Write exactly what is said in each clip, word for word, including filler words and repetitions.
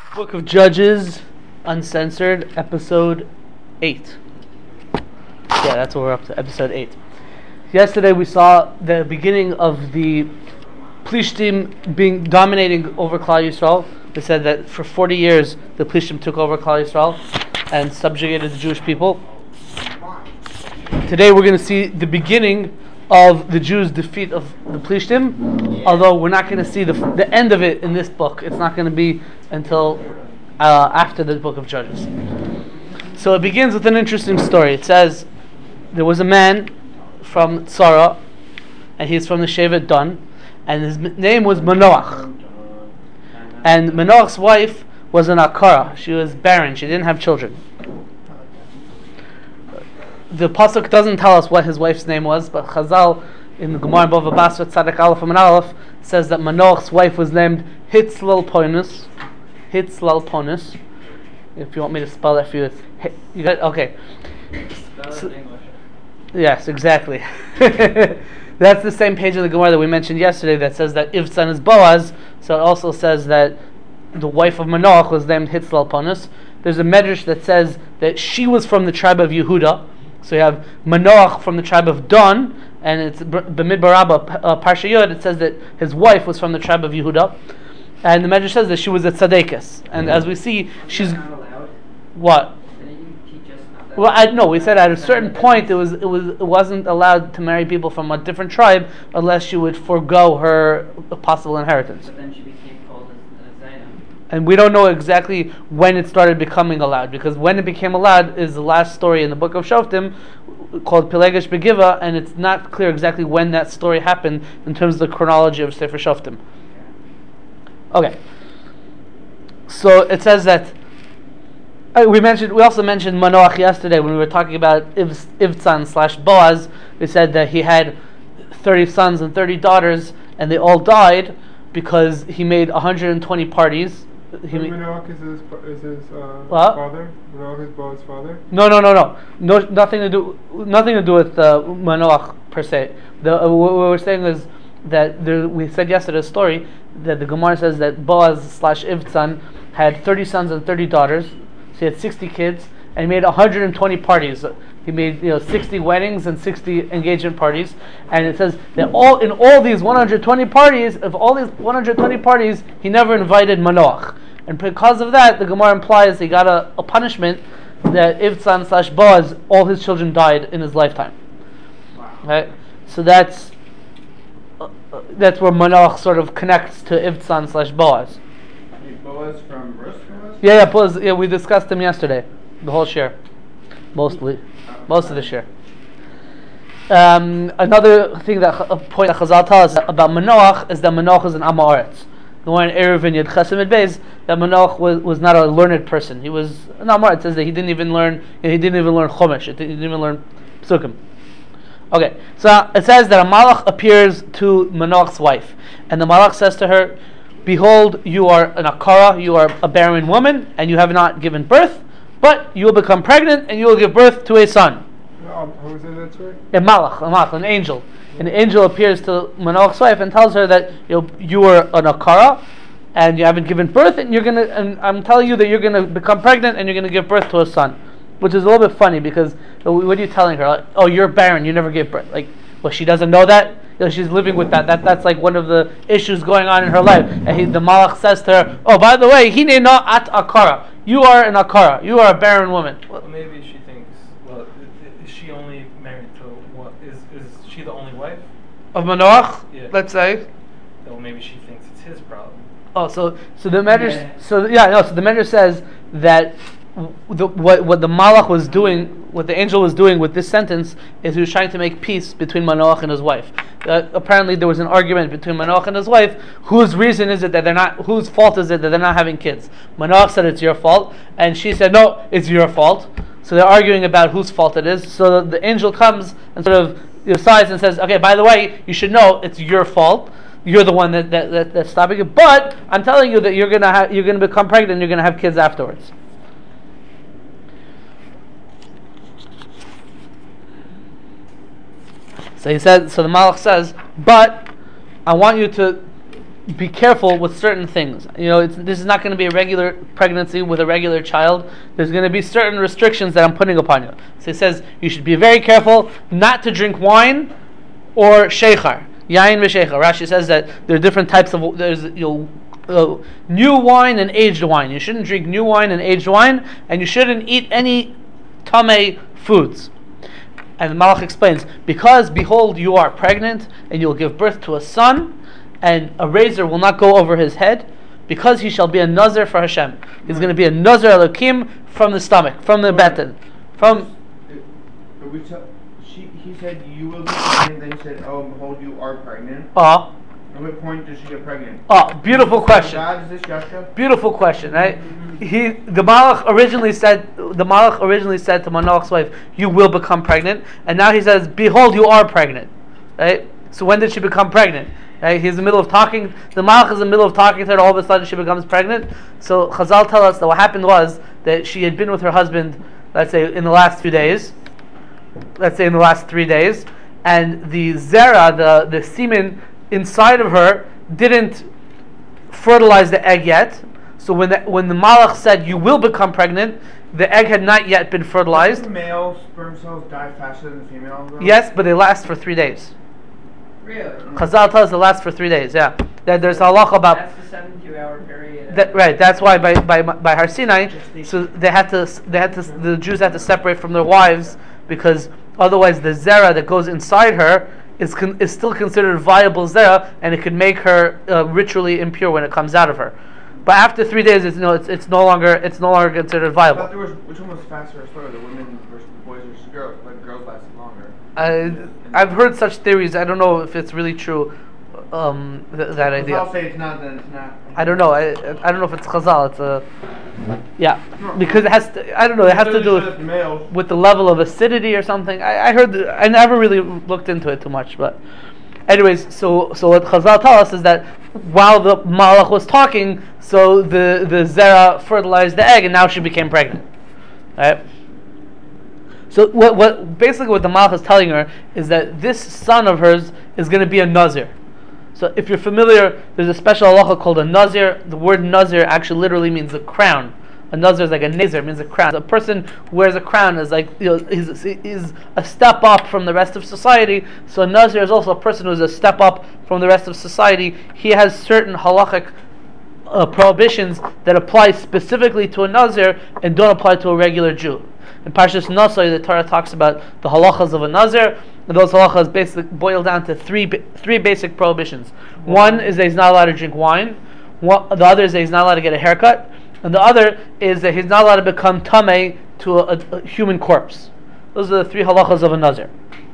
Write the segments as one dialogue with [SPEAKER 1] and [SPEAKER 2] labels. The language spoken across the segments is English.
[SPEAKER 1] Book of Judges, Uncensored, Episode eight. Yeah, that's what we're up to, Episode eight. Yesterday we saw the beginning of the Plishtim being dominating over Klal Yisrael. They said that for forty years the Plishtim took over Klal Yisrael and subjugated the Jewish people. Today we're going to see the beginning of the Jews' defeat of the Plishtim, although we're not going to see the the end of it in this book. It's not going to be until uh, after the book of Judges. So it begins with an interesting story. It says there was a man from Tzara, and he's from the Shevet Dan, and his name was Manoach. And Manoach's wife was an Akara. She was barren. She didn't have children. The pasuk doesn't tell us what his wife's name was, but Chazal in the Gemara Bava Basra Tzadik Aleph and Aleph says that Manoach's wife was named Hitzlalponus. Hitzlalponus. If you want me to spell that for you, it's hi- you got okay.
[SPEAKER 2] Spell
[SPEAKER 1] So,
[SPEAKER 2] it in English.
[SPEAKER 1] Yes, exactly. That's the same page of the Gemara that we mentioned yesterday that says that Ivtzan is Boaz. So it also says that the wife of Manoach was named Hitzlalponus. There's a medrash that says that she was from the tribe of Yehuda. So you have Manoach from the tribe of Dan, and it's B'midbar Rabbah, uh, Parsha Yod. It says that his wife was from the tribe of Yehuda, and the Medrash says that she was a tzaddikus. And as we see, she's
[SPEAKER 2] Not allowed.
[SPEAKER 1] what?
[SPEAKER 2] Didn't you teach us not that?
[SPEAKER 1] Well, I no. We said at a certain point it was it was it wasn't allowed to marry people from a different tribe unless she would forego her possible inheritance.
[SPEAKER 2] But then she became called as a Zainab.
[SPEAKER 1] And we don't know exactly when it started becoming allowed, because when it became allowed is the last story in the book of Shoftim called Pelegesh Begiva, and it's not clear exactly when that story happened in terms of the chronology of Sefer Shoftim. Okay, so it says that uh, we mentioned. We also mentioned Manoach yesterday when we were talking about Iv, Ivtzan slash Boaz. We said that he had thirty sons and thirty daughters, and they all died because he made one hundred twenty parties. He made,
[SPEAKER 3] Manoach is his, is his uh,
[SPEAKER 1] What?
[SPEAKER 3] father? Manoach is Boaz's father?
[SPEAKER 1] no, no, no, no, no, nothing to do, nothing to do with uh, Manoach per se. The uh, what we're saying is that there, we said yesterday a story that the Gemara says that Boaz slash Ivtzan had thirty sons and thirty daughters, so he had sixty kids, and he made one hundred twenty parties. He made you know sixty weddings and sixty engagement parties, and it says that all in all these one hundred twenty parties, of all these one hundred twenty parties, he never invited Manoach, and because of that, the Gemara implies he got a, a punishment that Ivtzan slash Boaz, all his children died in his lifetime.
[SPEAKER 2] Wow.
[SPEAKER 1] Right, so that's uh, uh, that's where Manoach sort of connects to Ivtzan slash Boaz.
[SPEAKER 4] Boaz from Rus?
[SPEAKER 1] Yeah, yeah, Boaz. Yeah, we discussed him yesterday, the whole share, mostly. Most of the share. Um, another thing that a point that Chazal tells us about Manoach is that Manoach is an Am Haaretz. The one in Erev and Yud Chesed Mid Beis, that Manoach was, was not a learned person. He was an Am Haaretz. It says that he didn't even learn. He didn't even learn Chumash. He didn't even learn Psukim. Okay, so it says that a Malach appears to Manoach's wife, and the Malach says to her, "Behold, you are an Akara. You are a barren woman, and you have not given birth. But you will become pregnant and you will give birth to a son."
[SPEAKER 3] Um, who was in that story?
[SPEAKER 1] A malach, a malach, an angel. An angel appears to Manoach's wife and tells her that you know, you are an akara and you haven't given birth, and you're gonna. And I'm telling you that you're gonna become pregnant and you're gonna give birth to a son, which is a little bit funny because what are you telling her? Like, oh, you're barren, you never gave birth. Like, well, she doesn't know that. You know, she's living with that. That that's like one of the issues going on in her life. And he, the malach says to her, "Oh, by the way, hine no at akara. You are an akara. You are a barren woman."
[SPEAKER 5] Well, maybe she thinks, well, i- is she only married to what? Is is she the only wife?
[SPEAKER 1] Of Manoach,
[SPEAKER 5] Yeah.
[SPEAKER 1] let's say.
[SPEAKER 5] Well, maybe she thinks it's his problem.
[SPEAKER 1] Oh, so so the Medrash,
[SPEAKER 2] Yeah.
[SPEAKER 1] so yeah, no, so the Medrash says that w- the, what what the Malach was doing, what the angel was doing with this sentence, is he was trying to make peace between Manoach and his wife. Uh, apparently, there was an argument between Manoach and his wife. Whose reason is it that they're not? Whose fault is it that they're not having kids? Manoach said it's your fault, and she said no, it's your fault. So they're arguing about whose fault it is. So the, the angel comes and sort of decides and says, "Okay, by the way, you should know it's your fault. You're the one that, that, that that's stopping it. But I'm telling you that you're gonna ha- you're gonna become pregnant. and You're gonna have kids afterwards." So he said. So the Malach says, "But I want you to be careful with certain things. You know, it's, this is not going to be a regular pregnancy with a regular child. There's going to be certain restrictions that I'm putting upon you. So it says you should be very careful not to drink wine or sheikhar. Yain v'sheikhar. Rashi says that there are different types of, there's, you know, uh, new wine and aged wine. You shouldn't drink new wine and aged wine, and you shouldn't eat any tamei foods. And the Malach explains, because behold, you are pregnant, and you'll give birth to a son, and a razor will not go over his head, because he shall be a nazir for Hashem. He's going to be a nazir Elokim from the stomach, from the beten, from.
[SPEAKER 4] Are we t- she, he said you will be pregnant. Then he said, "Oh, behold, you are pregnant."
[SPEAKER 1] Oh.
[SPEAKER 4] At what point does she get pregnant?
[SPEAKER 1] Oh, beautiful question.
[SPEAKER 4] God, is this Yashka?
[SPEAKER 1] Beautiful question, right? He, the Malach originally said, the Malach originally said to Manoach's wife, "You will become pregnant," and now he says, "Behold, you are pregnant." Right? So when did she become pregnant? Right? He's in the middle of talking. The Malach is in the middle of talking to her. All of a sudden, she becomes pregnant. So Chazal tell us that what happened was that she had been with her husband, let's say, in the last few days. Let's say in the last three days, and the zera, the the semen inside of her, didn't fertilize the egg yet. So when the, when the Malach said you will become pregnant, the egg had not yet been fertilized.
[SPEAKER 4] Do male sperm cells die faster than the female? Though?
[SPEAKER 1] Yes, but they last for three days.
[SPEAKER 2] Really?
[SPEAKER 1] Chazal tells us they last for three days. Yeah, that there's a halacha about
[SPEAKER 2] That's the seventy-two hour period.
[SPEAKER 1] that. Right. That's why by by by Har Sinai, so they had to they had to the Jews had to separate from their wives, because otherwise the zera that goes inside her is con, is still considered viable zera, and it could make her uh, ritually impure when it comes out of her. But after three days, it's no, it's, it's no longer it's no longer considered
[SPEAKER 4] I
[SPEAKER 1] viable.
[SPEAKER 4] thought there was which one was faster or slower, the women versus the boys versus girls? Like girls lasted longer.
[SPEAKER 1] I I've heard such theories. I don't know if it's really true. Um, th- that
[SPEAKER 4] If
[SPEAKER 1] idea.
[SPEAKER 4] I'll say it's not, then it's not.
[SPEAKER 1] I don't know. I I don't know if it's Chazal. It's a yeah, because it has to. I don't know. It has to do with,
[SPEAKER 4] males.
[SPEAKER 1] with the level of acidity or something. I, I heard. The, I never really looked into it too much, but anyways. So so what Chazal tell us is that while the Malach was talking, so the the zera fertilized the egg, and now she became pregnant. Right. So what what basically what the Malach is telling her is that this son of hers is going to be a nazir. So if you're familiar, there's a special halacha called a nazir. The word nazir actually literally means a crown. A nazir is like a nazir, means a crown. A person who wears a crown is like, you know, he's, he's a step up from the rest of society. So a nazir is also a person who is a step up from the rest of society. He has certain halachic uh, prohibitions that apply specifically to a nazir and don't apply to a regular Jew. In Parshas Nosai, the Torah talks about the halachas of a nazir. And those halachas basically boil down to three three basic prohibitions. One is that he's not allowed to drink wine. One, the other is that he's not allowed to get a haircut. And the other is that he's not allowed to become tamei to a, a, a human corpse. Those are the three halachas of a nazir.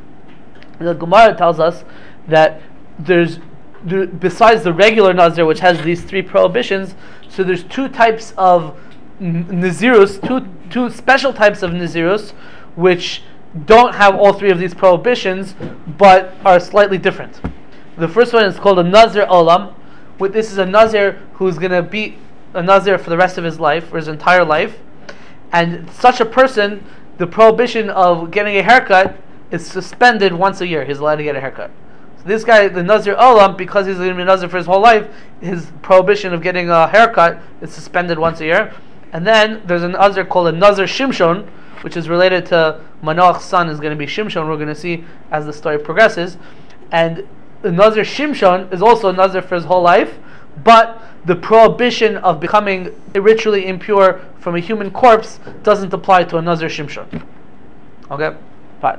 [SPEAKER 1] And the Gemara tells us that there's, there, besides the regular nazir, which has these three prohibitions, so there's two types of n- nazirus, two two special types of nazirus, which don't have all three of these prohibitions, but are slightly different. The first one is called a Nazir Olam. With this is a Nazir who's going to be a Nazir for the rest of his life, for his entire life. And such a person, the prohibition of getting a haircut is suspended once a year. He's allowed to get a haircut. So this guy, the Nazir Olam, because he's going to be a Nazir for his whole life, his prohibition of getting a haircut is suspended once a year. And then there's a Nazir called a Nazir Shimshon, which is related to Manoach's son is going to be Shimshon. We're going to see as the story progresses. And the Nazir Shimshon is also a Nazir for his whole life, but the prohibition of becoming ritually impure from a human corpse doesn't apply to a Nazir Shimshon. Okay? Fine.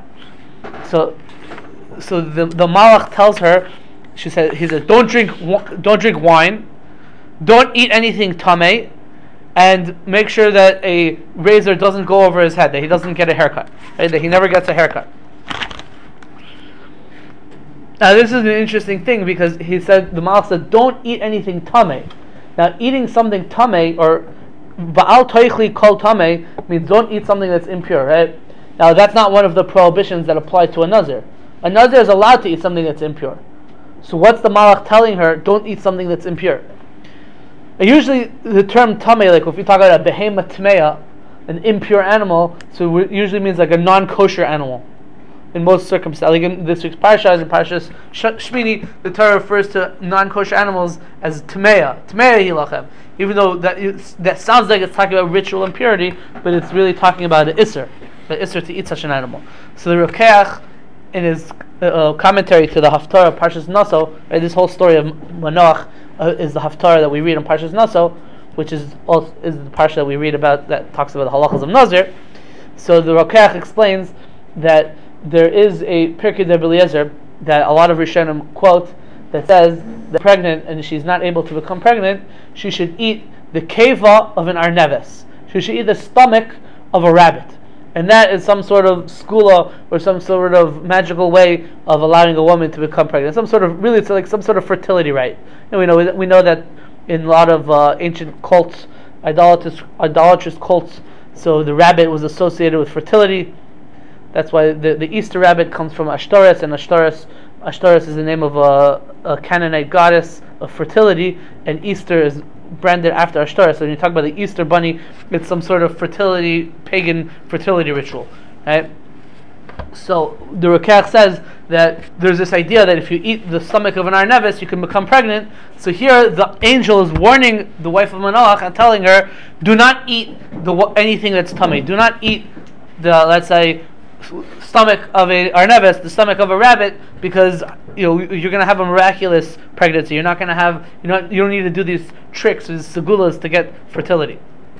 [SPEAKER 1] So so the the Malach tells her, she said, he said, don't drink don't drink wine, don't eat anything tamei, and make sure that a razor doesn't go over his head, that he doesn't get a haircut, right? That he never gets a haircut. Now this is an interesting thing, because he said, the Malach said, don't eat anything tamei. Now eating something tamei, or ba'al toichli kol tamei, means don't eat something that's impure, right? Now that's not one of the prohibitions that apply to a nazir. A nazir is allowed to eat something that's impure. So what's the Malach telling her? Don't eat something that's impure. Usually the term tamei, like if we talk about a behema tmeya, an impure animal, so it usually means like a non-kosher animal. in most circumstances. Like in this week's parsha, as in Parshas Shmini, the Torah refers to non-kosher animals as Tameya, Tameya hilachem. Even though that is, that sounds like it's talking about ritual impurity, but it's really talking about the Isser, the Isser to eat such an animal. So the Rokeach, in his uh, commentary to the Haftarah of Parshas Naso, right, this whole story of Manoach uh, is the Haftarah that we read in Parshas Naso, which is also is the parsha that we read about that talks about the halachas of Nazir. So the Rokeach explains that there is a Pirkei de Eliezer that a lot of Rishonim quote that says that pregnant and she's not able to become pregnant, she should eat the keva of an arneves. She should eat the stomach of a rabbit. And that is some sort of skula or some sort of magical way of allowing a woman to become pregnant. Some sort of, really, it's like some sort of fertility rite. And we know we know that in a lot of uh, ancient cults, idolatrous, idolatrous cults, so the rabbit was associated with fertility. That's why the, the Easter rabbit comes from Ashtoreth, and Ashtoreth, Ashtoreth is the name of a, a Canaanite goddess of fertility, and Easter is branded after Ashtoreth. So when you talk about the Easter bunny, it's some sort of fertility, pagan fertility ritual, right? So the Rokeach says that there's this idea that if you eat the stomach of an arneves, you can become pregnant. So here the angel is warning the wife of Manoach and telling her, do not eat the anything that's tummy. Do not eat the, let's say, stomach of a arneves, the stomach of a rabbit, because you know you're going to have a miraculous pregnancy. You're not going to have, you know, you don't need to do these tricks, these segulas to get fertility.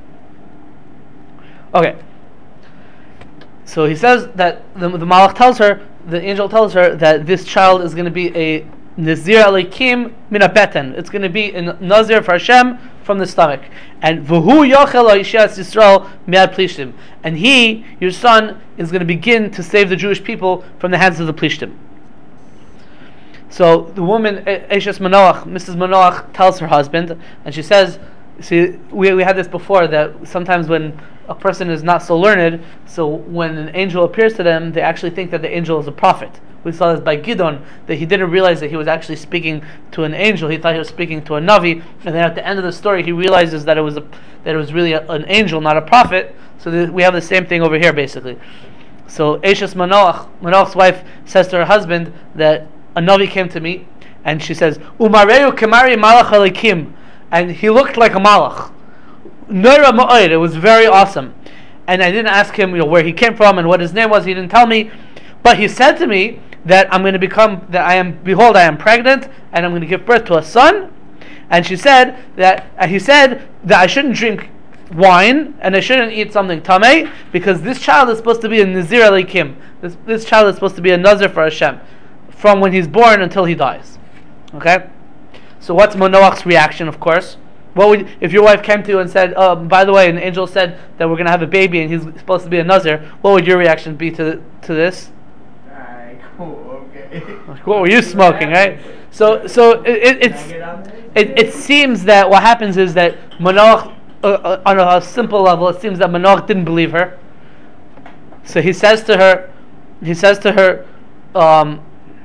[SPEAKER 1] Okay. So he says that the, the Malach tells her, the angel tells her that this child is going to be a Nazir Alikim min beten. It's going to be a Nazir for Hashem from the stomach. And v'hu yochel ha'ishes Yisrael mi'ad plishtim. And he, your son, is going to begin to save the Jewish people from the hands of the plishtim. So the woman, Eshes Manoach, Missus Manoach, tells her husband, and she says, see, we we had this before, that sometimes when a person is not so learned, so when an angel appears to them, they actually think that the angel is a prophet. We saw this by Gidon, that he didn't realize that he was actually speaking to an angel. He thought he was speaking to a Navi, and then at the end of the story, he realizes that it was a, that it was really a, an angel, not a prophet. So th- we have the same thing over here, basically. So Eshes Manoach, Manoach's wife, says to her husband that a Navi came to me, and she says, "Umareu kemari malach alikim," and he looked like a malach. Neira ma'od, it was very awesome. And I didn't ask him, you know, where he came from and what his name was. He didn't tell me, but he said to me that I'm going to become, that I am, behold, I am pregnant, and I'm going to give birth to a son. And she said that, and he said that I shouldn't drink wine and I shouldn't eat something tamei, because this child is supposed to be a Nazir Alikim. This this child is supposed to be a Nazir for Hashem from when he's born until he dies. Okay? So what's Manoach's reaction, of course? What would, if your wife came to you and said, oh, by the way, an angel said that we're going to have a baby and he's supposed to be a Nazir, what would your reaction be to to this?
[SPEAKER 4] Alright, cool, okay.
[SPEAKER 1] What were you smoking, right? So so it, it, it's, it, it seems that what happens is that Manoach, uh, uh, on a simple level, it seems that Manoach didn't believe her. So he says to her, he says to her, um,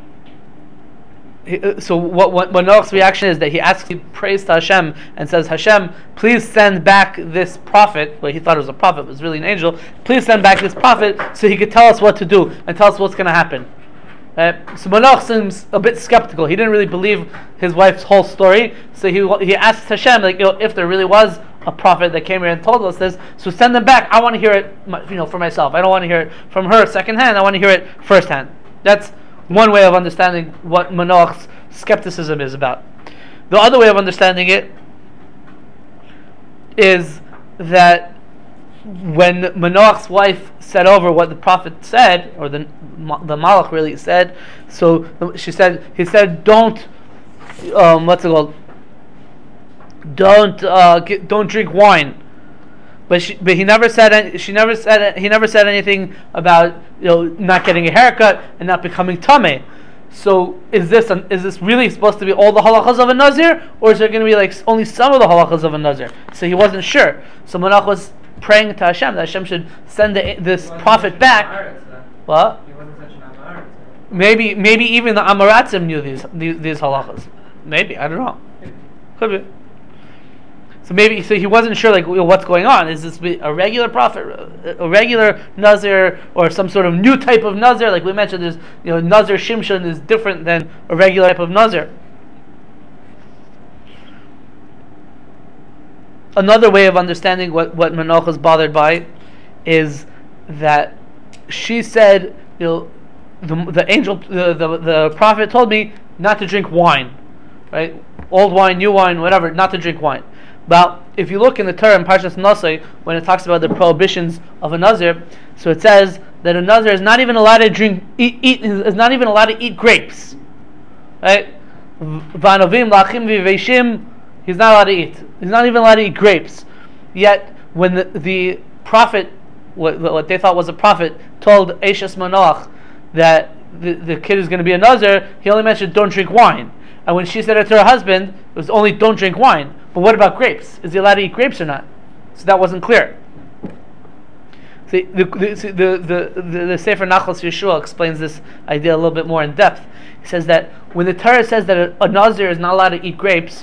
[SPEAKER 1] so what, what Manoach's reaction is that he asks, he prays to Hashem and says, Hashem, please send back this prophet. Well, he thought it was a prophet, it was really an angel. Please send back this prophet so he could tell us what to do and tell us what's going to happen. Uh, so Manoach seems a bit skeptical. He didn't really believe his wife's whole story. So he he asks Hashem, like, you know, if there really was a prophet that came here and told us this, so send them back. I want to hear it, you know, for myself. I don't want to hear it from her secondhand. I want to hear it firsthand. That's one way of understanding what Manoach's skepticism is about. The other way of understanding it is that when Manoach's wife said over what the prophet said, or the the Malach really said, so she said, he said, don't, um, what's it called? Don't uh, get, don't drink wine. But she, but he never said any, she never said he never said anything about, you know, not getting a haircut and not becoming tamei. So is this an, is this really supposed to be all the halachas of a Nazir, or is there going to be like only some of the halachas of a Nazir? So he wasn't sure. So Manoach was praying to Hashem that Hashem should send the, this prophet back. What? Maybe maybe even the Amaratzim knew these these, these halachas. Maybe, I don't know. Could be. So maybe so he wasn't sure like what's going on. Is this a regular prophet, a regular Nazir, or some sort of new type of Nazir? Like we mentioned, there's you know Nazir Shimshon is different than a regular type of Nazir. Another way of understanding what what Manoach is bothered by is that she said, you know, the the angel, the, the the prophet told me not to drink wine, right? Old wine, new wine, whatever, not to drink wine. But if you look in the Torah in Parshas Nosai, when it talks about the prohibitions of a Nazir, so it says that a Nazir is not even allowed to drink, eat, eat is not even allowed to eat grapes, right? V'anovim lachim v'veishim, he's not allowed to eat. He's not even allowed to eat grapes. Yet when the, the prophet, what, what they thought was a prophet, told Eishes Manoach that the, the kid is going to be a Nazir, he only mentioned don't drink wine. And when she said it to her husband, it was only don't drink wine. But what about grapes? Is he allowed to eat grapes or not? So that wasn't clear. See, the, the, the, the, the, the Sefer Nachlas Yeshua explains this idea a little bit more in depth. He says that when the Torah says that a, a Nazir is not allowed to eat grapes,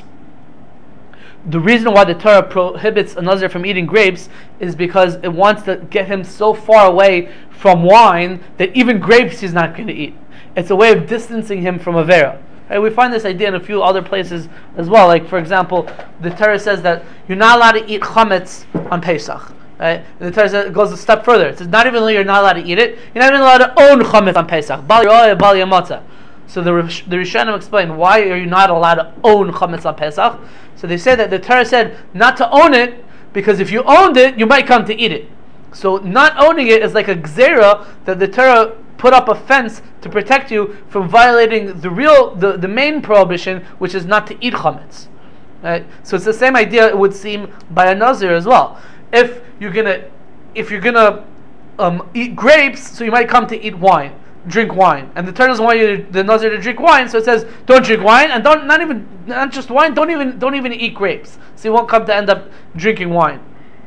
[SPEAKER 1] the reason why the Torah prohibits a Nazir from eating grapes is because it wants to get him so far away from wine that even grapes he's not going to eat. It's a way of distancing him from Avera. Right, we find this idea in a few other places as well. Like, for example, the Torah says that you're not allowed to eat chametz on Pesach. Right? And the Torah says, it goes a step further. It says not even you're not allowed to eat it, you're not even allowed to own chametz on Pesach. Bal yo'eh, bal yamotza. So the the Rishonim explain, why are you not allowed to own chametz on Pesach? So they say that the Torah said not to own it because if you owned it, you might come to eat it. So not owning it is like a gzera that the Torah put up a fence to protect you from violating the real, the, the main prohibition, which is not to eat chametz. Right? So it's the same idea, it would seem, by a Nazir as well. If you're gonna, if you're gonna um, eat grapes, so you might come to eat wine, drink wine, and the Torah doesn't want you, to, the Nazir, to drink wine. So it says, don't drink wine, and don't not even not just wine, don't even don't even eat grapes, so you won't come to end up drinking wine.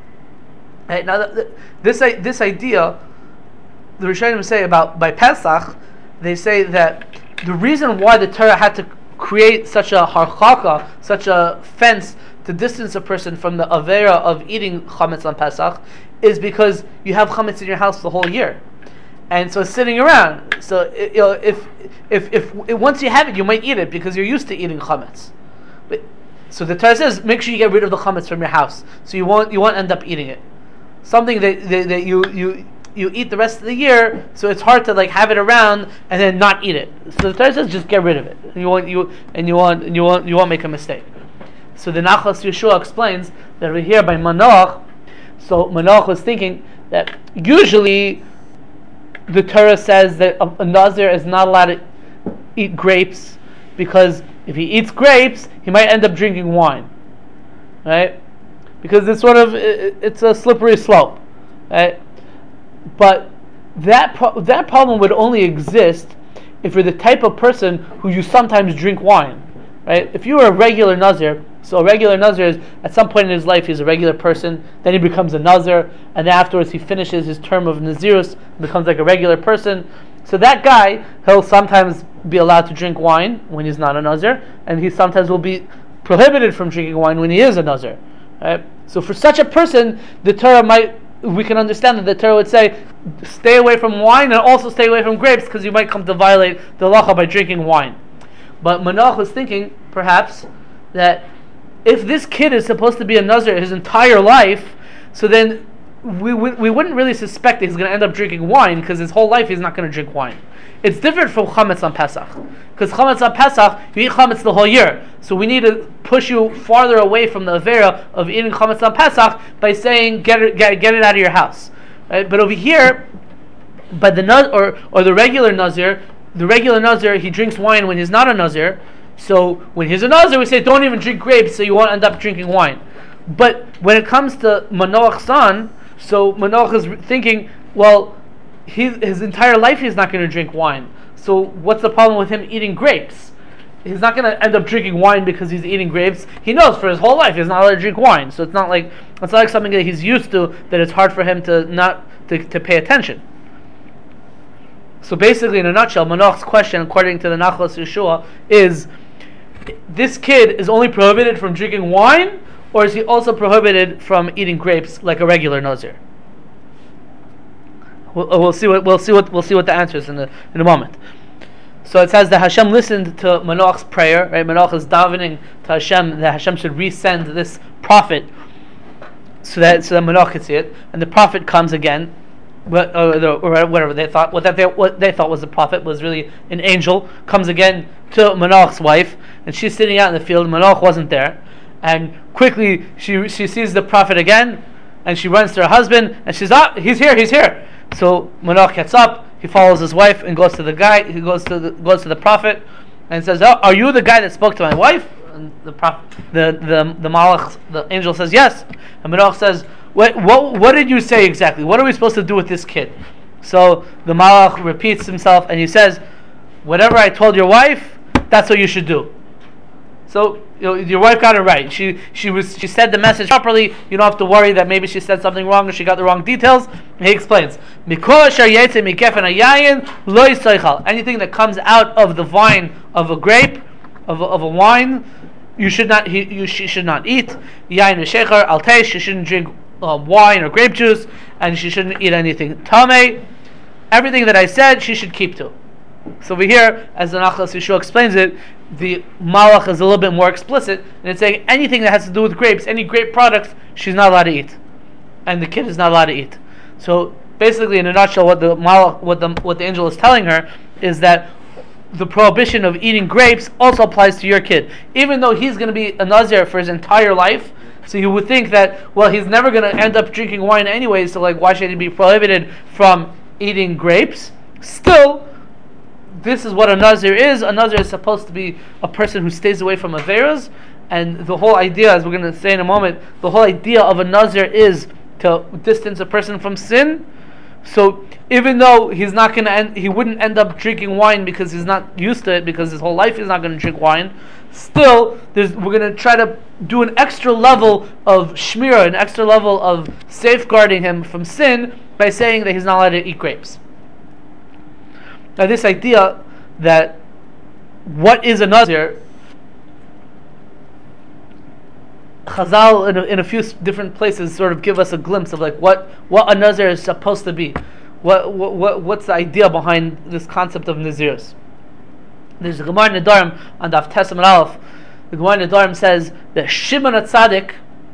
[SPEAKER 1] Right? Now, the, the, this this idea, the Rishonim say about by Pesach, they say that the reason why the Torah had to create such a harchaka, such a fence to distance a person from the avera of eating chametz on Pesach, is because you have chametz in your house the whole year, and so it's sitting around. So it, you know, if, if if if once you have it, you might eat it because you're used to eating chametz. But so the Torah says, make sure you get rid of the chametz from your house, so you won't you won't end up eating it. Something that that, that you you. you eat the rest of the year, so it's hard to like have it around and then not eat it. So the Torah says just get rid of it. And you won't you and you won't and you won't you won't make a mistake. So the Nachlas Yeshua explains that over here by Manoach, so Manoach was thinking that usually the Torah says that a, a Nazir is not allowed to eat grapes because if he eats grapes, he might end up drinking wine. Right? Because it's sort of it, it's a slippery slope. Right? But that pro- that problem would only exist if you're the type of person who you sometimes drink wine, right? If you were a regular Nazir, so a regular Nazir is at some point in his life he's a regular person, then he becomes a Nazir, and then afterwards he finishes his term of Nazirus, becomes like a regular person. So that guy, he'll sometimes be allowed to drink wine when he's not a Nazir, and he sometimes will be prohibited from drinking wine when he is a Nazir. Right? So for such a person, the Torah might we can understand that the Torah would say, stay away from wine and also stay away from grapes because you might come to violate the halacha by drinking wine. But Manoach was thinking, perhaps, that if this kid is supposed to be a Nazir his entire life, so then we we, we wouldn't really suspect that he's going to end up drinking wine because his whole life he's not going to drink wine. It's different from chametz on Pesach, because chametz on Pesach you eat chametz the whole year. So we need to push you farther away from the avera of eating chametz on Pesach by saying get it get, get it out of your house. Right? But over here, by the nuz or or the regular Nazir, the regular Nazir he drinks wine when he's not a Nazir. So when he's a Nazir, we say don't even drink grapes, so you won't end up drinking wine. But when it comes to Manoach's son, so Manoach is thinking, well, he, his entire life he's not going to drink wine. So what's the problem with him eating grapes? He's not going to end up drinking wine because he's eating grapes. He knows for his whole life he's not allowed to drink wine. So it's not like it's not like something that he's used to that it's hard for him to not to, to pay attention. So basically, in a nutshell, Manoach's question, according to the Nachlas Yeshua, is this kid is only prohibited from drinking wine, or is he also prohibited from eating grapes like a regular nazir? We'll, we'll see what we'll see what we'll see what the answer is in a in a moment. So it says that Hashem listened to Manoach's prayer. Right, Manoach is davening to Hashem that Hashem should resend this prophet, so that so that Manoach could see it, and the prophet comes again. But, or, or whatever they thought, what that they what they thought was a prophet was really an angel. Comes again to Manoach's wife, and she's sitting out in the field. Manoach wasn't there, and quickly she she sees the prophet again, and she runs to her husband, and she's ah, he's here, he's here. So Manoach gets up, he follows his wife, and goes to the guy. He goes to the goes to the prophet, and says, "Oh, are you the guy that spoke to my wife?" And the prophet, the the the malach, the angel says, "Yes." And Manoach says, What, what what did you say exactly? What are we supposed to do with this kid? So the malach repeats himself and he says, whatever I told your wife, that's what you should do. So you know, your wife got it right. She she was she said the message properly. You don't have to worry that maybe she said something wrong or she got the wrong details. And he explains, anything that comes out of the vine of a grape, of a, of a wine, you should not he, you she should not eat. Yain v'shecher al teish, she shouldn't drink Uh, wine or grape juice, and she shouldn't eat anything tamei. Everything that I said, she should keep to. So over here, as the Nachlas Yeshua explains it, the malach is a little bit more explicit, and it's saying anything that has to do with grapes, any grape products, she's not allowed to eat, and the kid is not allowed to eat. So basically, in a nutshell, what the malach, what the what the angel is telling her is that the prohibition of eating grapes also applies to your kid, even though he's going to be a nazir for his entire life. So you would think that, well, he's never going to end up drinking wine anyway, so like, why should he be prohibited from eating grapes? Still, this is what a nazir is. A nazir is supposed to be a person who stays away from averas, and the whole idea, as we're going to say in a moment, the whole idea of a nazir is to distance a person from sin. So even though he's not going to end, he wouldn't end up drinking wine because he's not used to it, because his whole life he's not going to drink wine. Still, there's, we're going to try to do an extra level of shmirah, an extra level of safeguarding him from sin by saying that he's not allowed to eat grapes. Now, this idea that what is a nazir, Chazal in a, in a few different places sort of give us a glimpse of like what, what a nazir is supposed to be. What, what what what's the idea behind this concept of nazirus? There's a Gemara in Nedarim on Daf Tes Amud Aleph. The Gemara in Nedarim says that Shimon HaTzadik,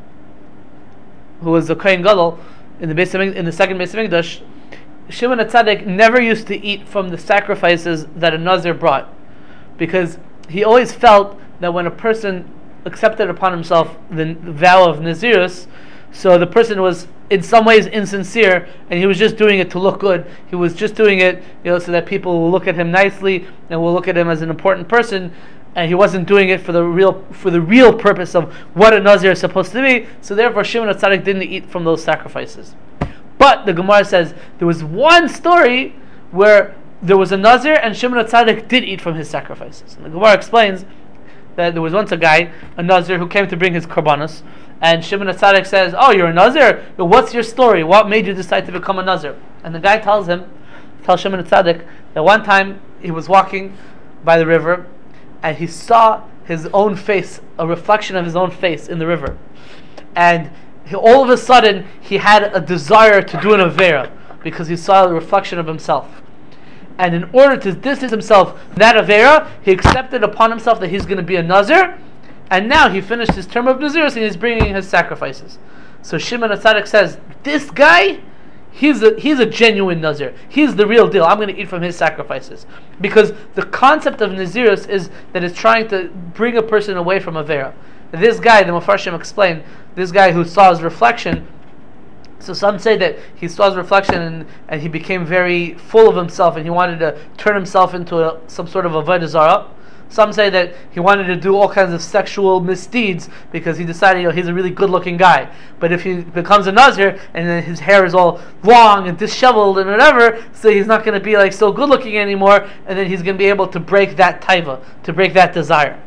[SPEAKER 1] who was the Kohen Gadol in the Beis Hamik- in the second Beis Hamikdash, Shimon HaTzadik never used to eat from the sacrifices that a nazir brought, because he always felt that when a person accepted upon himself the vow of nazirus, so the person was in some ways insincere, and he was just doing it to look good. He was just doing it, you know, so that people will look at him nicely and will look at him as an important person. And he wasn't doing it for the real for the real purpose of what a nazir is supposed to be. So therefore, Shimon HaTzadik didn't eat from those sacrifices. But the Gemara says there was one story where there was a nazir and Shimon HaTzadik did eat from his sacrifices. And the Gemara explains that there was once a guy, a nazir, who came to bring his korbanos. And Shimon HaTzadik says, "Oh, you're a nazir? What's your story? What made you decide to become a nazir?" And the guy tells him, tells Shimon HaTzadik that one time he was walking by the river, and he saw his own face, a reflection of his own face in the river, and he, all of a sudden he had a desire to do an avera because he saw the reflection of himself. And in order to distance himself from that avera, he accepted upon himself that he's going to be a nazir. And now he finished his term of nazirus and he's bringing his sacrifices. So Shimon HaTzadik says, this guy, he's a, he's a genuine nazir. He's the real deal. I'm going to eat from his sacrifices. Because the concept of nazirus is that it's trying to bring a person away from avera. This guy, the Mefarshim explained, this guy who saw his reflection, so some say that he saw his reflection and, and he became very full of himself and he wanted to turn himself into a, some sort of avodah zarah. Some say that he wanted to do all kinds of sexual misdeeds because he decided, you know, he's a really good-looking guy. But if he becomes a nazir and then his hair is all long and disheveled and whatever, so he's not going to be like so good-looking anymore, and then he's going to be able to break that taiva, to break that desire.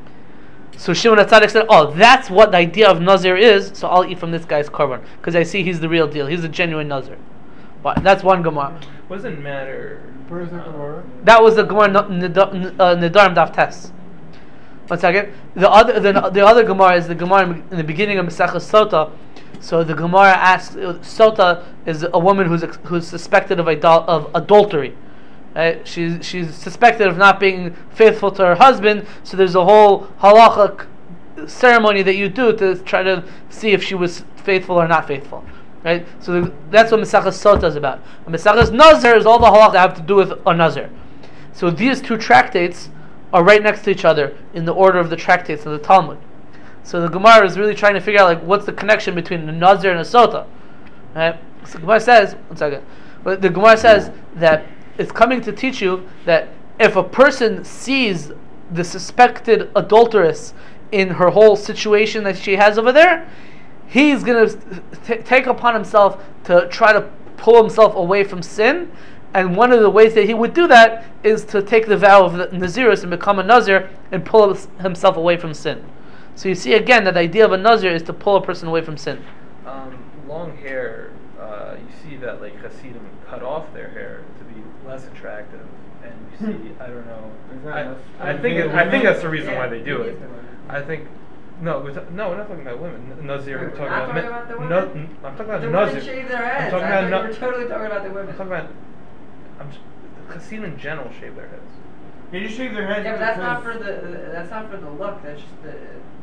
[SPEAKER 1] So Shimon HaTzadik said, "Oh, that's what the idea of nazir is. So I'll eat from this guy's korban because I see he's the real deal. He's a genuine nazir." But that's one Gemara.
[SPEAKER 5] Doesn't matter.
[SPEAKER 3] Where is that Gemara?
[SPEAKER 1] That was the Gemara Nedarim Daf Tes. One second. The other, the, the other Gemara is the Gemara in the beginning of Maseches Sota. So the Gemara asks, Sota is a woman who's who's suspected of adul- of adultery. Right? She's she's suspected of not being faithful to her husband. So there's a whole halachic ceremony that you do to try to see if she was faithful or not faithful. Right? So the, that's what Maseches Sota is about. And Maseches Nazir is all the halach that have to do with a Nazir. So these two tractates are right next to each other in the order of the tractates of the Talmud. So the Gemara is really trying to figure out like what's the connection between a Nazir and a Sota. Right? So the Gemara says, one second. But the Gemara says that it's coming to teach you that if a person sees the suspected adulteress in her whole situation that she has over there, he's going to t- take upon himself to try to pull himself away from sin. And one of the ways that he would do that is to take the vow of the Nazirus and become a Nazir and pull himself away from sin. So you see again that the idea of a Nazir is to pull a person away from sin.
[SPEAKER 5] Um, long hair, uh, you see that like Hasidim cut off their hair to be less attractive, and you see, I don't know. I, I think it, I think that's the reason why they do it. I think no, we're ta- no, we're not talking about women. Nazir, we're talking
[SPEAKER 2] Not
[SPEAKER 5] about,
[SPEAKER 2] talking about the
[SPEAKER 5] no,
[SPEAKER 2] women?
[SPEAKER 5] n- I'm talking about
[SPEAKER 2] The
[SPEAKER 5] Nazir.
[SPEAKER 2] women shave their
[SPEAKER 5] I'm
[SPEAKER 2] heads.
[SPEAKER 5] talking
[SPEAKER 2] I
[SPEAKER 5] about
[SPEAKER 2] thought
[SPEAKER 5] no-
[SPEAKER 2] you were totally talking about the
[SPEAKER 5] I'm
[SPEAKER 2] women.
[SPEAKER 5] talking about. I'm just, Hasidim in general shave their heads.
[SPEAKER 4] They just shave their heads.
[SPEAKER 2] Yeah, but that's not for
[SPEAKER 4] because-
[SPEAKER 2] the. That's not for the look. That's just the.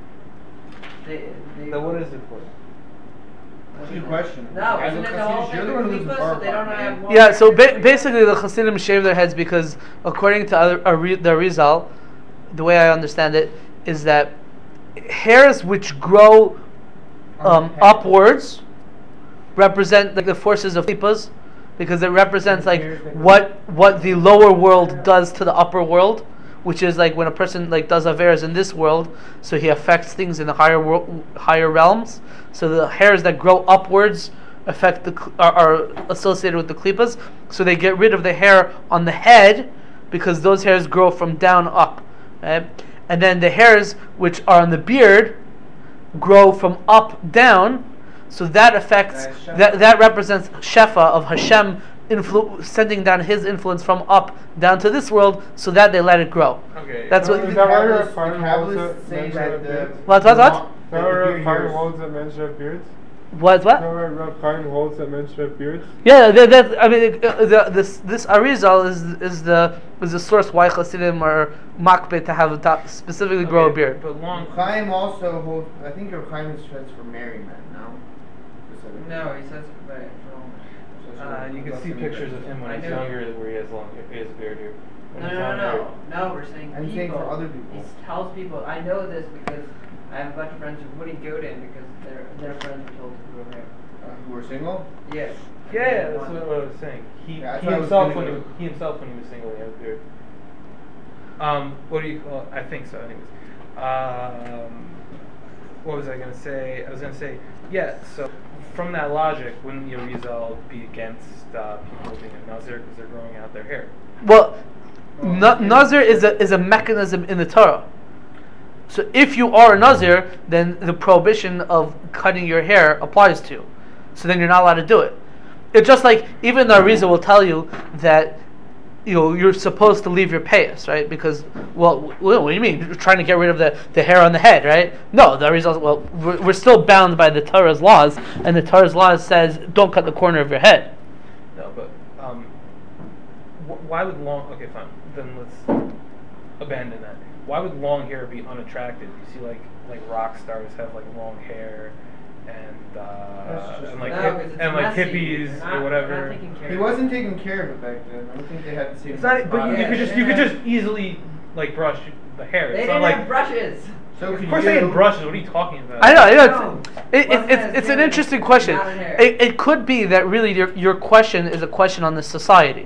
[SPEAKER 2] They. they
[SPEAKER 5] Then what is it for?
[SPEAKER 2] what
[SPEAKER 4] Good
[SPEAKER 2] is it?
[SPEAKER 4] question.
[SPEAKER 2] No,
[SPEAKER 4] I
[SPEAKER 2] isn't
[SPEAKER 4] look
[SPEAKER 2] it the whole
[SPEAKER 4] Hasidish,
[SPEAKER 2] thing
[SPEAKER 4] you're the
[SPEAKER 2] with
[SPEAKER 4] one who's
[SPEAKER 2] klippos,
[SPEAKER 4] bar
[SPEAKER 2] so they don't
[SPEAKER 4] part,
[SPEAKER 2] have
[SPEAKER 4] man.
[SPEAKER 2] long
[SPEAKER 1] Yeah, so
[SPEAKER 2] hair?
[SPEAKER 1] ba- basically the Hasidim shave their heads because according to other, Ari- the Arizal, the way I understand it, is that hairs which grow um, upwards represent like the forces of klippas, because it represents like what what the lower world does to the upper world, which is like when a person like does averes in this world, so he affects things in the higher world, higher realms. So the hairs that grow upwards affect the cl- are, are associated with the klippas. So they get rid of the hair on the head because those hairs grow from down up, right? And then the hairs which are on the beard grow from up down. So that affects
[SPEAKER 4] Nice.
[SPEAKER 1] that that represents shefa of Hashem influ- sending down His influence from up down to this world, so that they let it grow.
[SPEAKER 5] Okay.
[SPEAKER 1] That's
[SPEAKER 3] So
[SPEAKER 1] what.
[SPEAKER 3] is that why
[SPEAKER 4] Kabbalists-
[SPEAKER 3] Rav Chaim
[SPEAKER 4] the
[SPEAKER 3] holds
[SPEAKER 4] Kabbalists
[SPEAKER 3] it-
[SPEAKER 4] say
[SPEAKER 3] mention
[SPEAKER 4] that
[SPEAKER 3] of
[SPEAKER 4] the-
[SPEAKER 3] beards?
[SPEAKER 1] What, what, what?
[SPEAKER 3] Is that
[SPEAKER 4] the
[SPEAKER 3] why Rav
[SPEAKER 4] beard
[SPEAKER 3] Chaim
[SPEAKER 4] hairs-
[SPEAKER 3] holds that men should have beards?
[SPEAKER 1] What?
[SPEAKER 3] Is that
[SPEAKER 1] What?
[SPEAKER 3] why Rav Chaim holds that men should have beards?
[SPEAKER 1] Yeah, that, that I mean, uh, the, this this Arizal is is the is the source why Hasidim are makbet to have a top, specifically grow a
[SPEAKER 5] Okay,
[SPEAKER 1] beard.
[SPEAKER 5] But long.
[SPEAKER 4] Chaim also holds. I think your Chaim is for married men. No. Specifically.
[SPEAKER 2] No, he says it right.
[SPEAKER 4] So
[SPEAKER 5] Uh, you can see pictures of him when
[SPEAKER 2] I
[SPEAKER 5] he's
[SPEAKER 2] know.
[SPEAKER 5] younger, where he has long, he has a beard here. When
[SPEAKER 2] No,
[SPEAKER 5] he's
[SPEAKER 2] no,
[SPEAKER 5] on
[SPEAKER 2] no,
[SPEAKER 5] there-
[SPEAKER 2] no, no. We're saying
[SPEAKER 4] I'm
[SPEAKER 2] people.
[SPEAKER 4] saying for other people.
[SPEAKER 2] He tells people. I know this because I have a bunch of friends who wouldn't go to him because their their friends were told to grow hair.
[SPEAKER 4] Uh, who are single?
[SPEAKER 2] Yes.
[SPEAKER 5] Yeah, yeah, that's what I was saying. He,
[SPEAKER 4] Yeah, that's
[SPEAKER 5] he
[SPEAKER 4] what I was
[SPEAKER 5] himself
[SPEAKER 4] gonna
[SPEAKER 5] when he,
[SPEAKER 4] do.
[SPEAKER 5] he himself when he was single, he had a beard. Um, what do you call it? I think so. Anyways, um, what was I gonna say? I was gonna say, yeah. So from that logic, wouldn't Yerizal be against uh, people being a nazir because they're growing out their hair?
[SPEAKER 1] Well, na- Nazir is a is a mechanism in the Torah. So if you are a Nazir, then the prohibition of cutting your hair applies to you. So then you're not allowed to do it. It's just like even the Arizal will tell you that you know you're supposed to leave your payas, right? Because well, wh- what do you mean? You're trying to get rid of the, the hair on the head, right? No, the Arizal. Well, we're, we're still bound by the Torah's laws, and the Torah's laws says don't cut the corner of your head.
[SPEAKER 5] No, but um, wh- why would long? Okay, fine. Then let's abandon that. Why would long hair be unattractive? You see, like like rock stars have like long hair, and uh,
[SPEAKER 4] That's just-
[SPEAKER 5] and like
[SPEAKER 2] No,
[SPEAKER 5] hip-
[SPEAKER 2] 'cause it's
[SPEAKER 5] and like
[SPEAKER 2] messy.
[SPEAKER 5] hippies
[SPEAKER 2] They're not-
[SPEAKER 5] or
[SPEAKER 2] they're
[SPEAKER 5] whatever.
[SPEAKER 2] not taking care
[SPEAKER 4] He
[SPEAKER 2] of
[SPEAKER 4] wasn't taking care of it back then. I don't think they had the same.
[SPEAKER 5] It's not, but you, you
[SPEAKER 2] Yeah,
[SPEAKER 5] could just you could
[SPEAKER 2] yeah.
[SPEAKER 5] just easily like brush the hair.
[SPEAKER 2] They
[SPEAKER 5] It's
[SPEAKER 2] didn't
[SPEAKER 5] not like
[SPEAKER 2] have brushes.
[SPEAKER 4] So
[SPEAKER 5] of
[SPEAKER 4] could
[SPEAKER 5] course
[SPEAKER 4] you,
[SPEAKER 5] they had brushes. What are you talking about?
[SPEAKER 1] I know, I know.
[SPEAKER 2] No.
[SPEAKER 1] It's, it, it,
[SPEAKER 2] Wasn't
[SPEAKER 1] it's,
[SPEAKER 2] as
[SPEAKER 1] it's an
[SPEAKER 2] good
[SPEAKER 1] interesting
[SPEAKER 2] as
[SPEAKER 1] question.
[SPEAKER 2] not in hair.
[SPEAKER 1] It, it could be that really your, your question is a question on the society.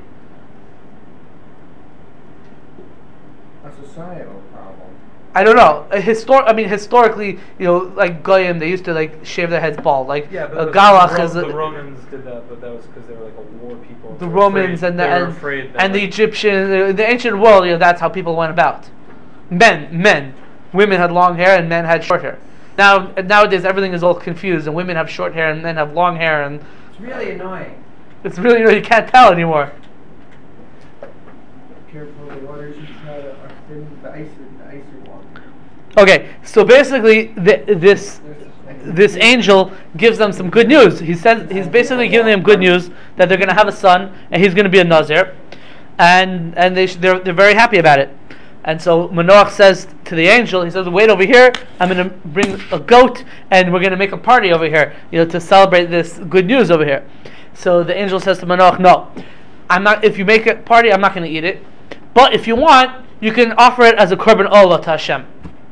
[SPEAKER 4] a societal problem.
[SPEAKER 1] I don't know. A histor- I mean, historically, you know, like Goyim, they used to like shave their heads bald. Like
[SPEAKER 5] Yeah, but
[SPEAKER 1] uh,
[SPEAKER 5] the,
[SPEAKER 1] Galach
[SPEAKER 5] the,
[SPEAKER 1] is
[SPEAKER 5] the
[SPEAKER 1] a-
[SPEAKER 5] Romans did that, but that was because they were like a war people.
[SPEAKER 1] the
[SPEAKER 5] They were
[SPEAKER 1] Romans
[SPEAKER 5] afraid-
[SPEAKER 1] and the
[SPEAKER 5] they were
[SPEAKER 1] and,
[SPEAKER 5] afraid that,
[SPEAKER 1] and the
[SPEAKER 5] like,
[SPEAKER 1] Egyptian, the, the ancient world. You know, that's how people went about. Men, men, women had long hair and men had short hair. Now nowadays everything is all confused, and women have short hair and men have long hair, and
[SPEAKER 2] It's really annoying.
[SPEAKER 1] it's really you know you can't tell anymore.
[SPEAKER 4] Careful, the water should try to thin the ice the icy water.
[SPEAKER 1] Okay, so basically, th- this this angel gives them some good news. He says he's basically giving them good news that they're going to have a son and he's going to be a Nazir, and and they sh- they're they're very happy about it. And so Manoach says to the angel, he says, "Wait over here. I'm going to bring a goat and we're going to make a party over here, you know, to celebrate this good news over here." So the angel says to Manoach, "No, I'm not. If you make a party, I'm not going to eat it. But if you want, you can offer it as a korban olah to Hashem."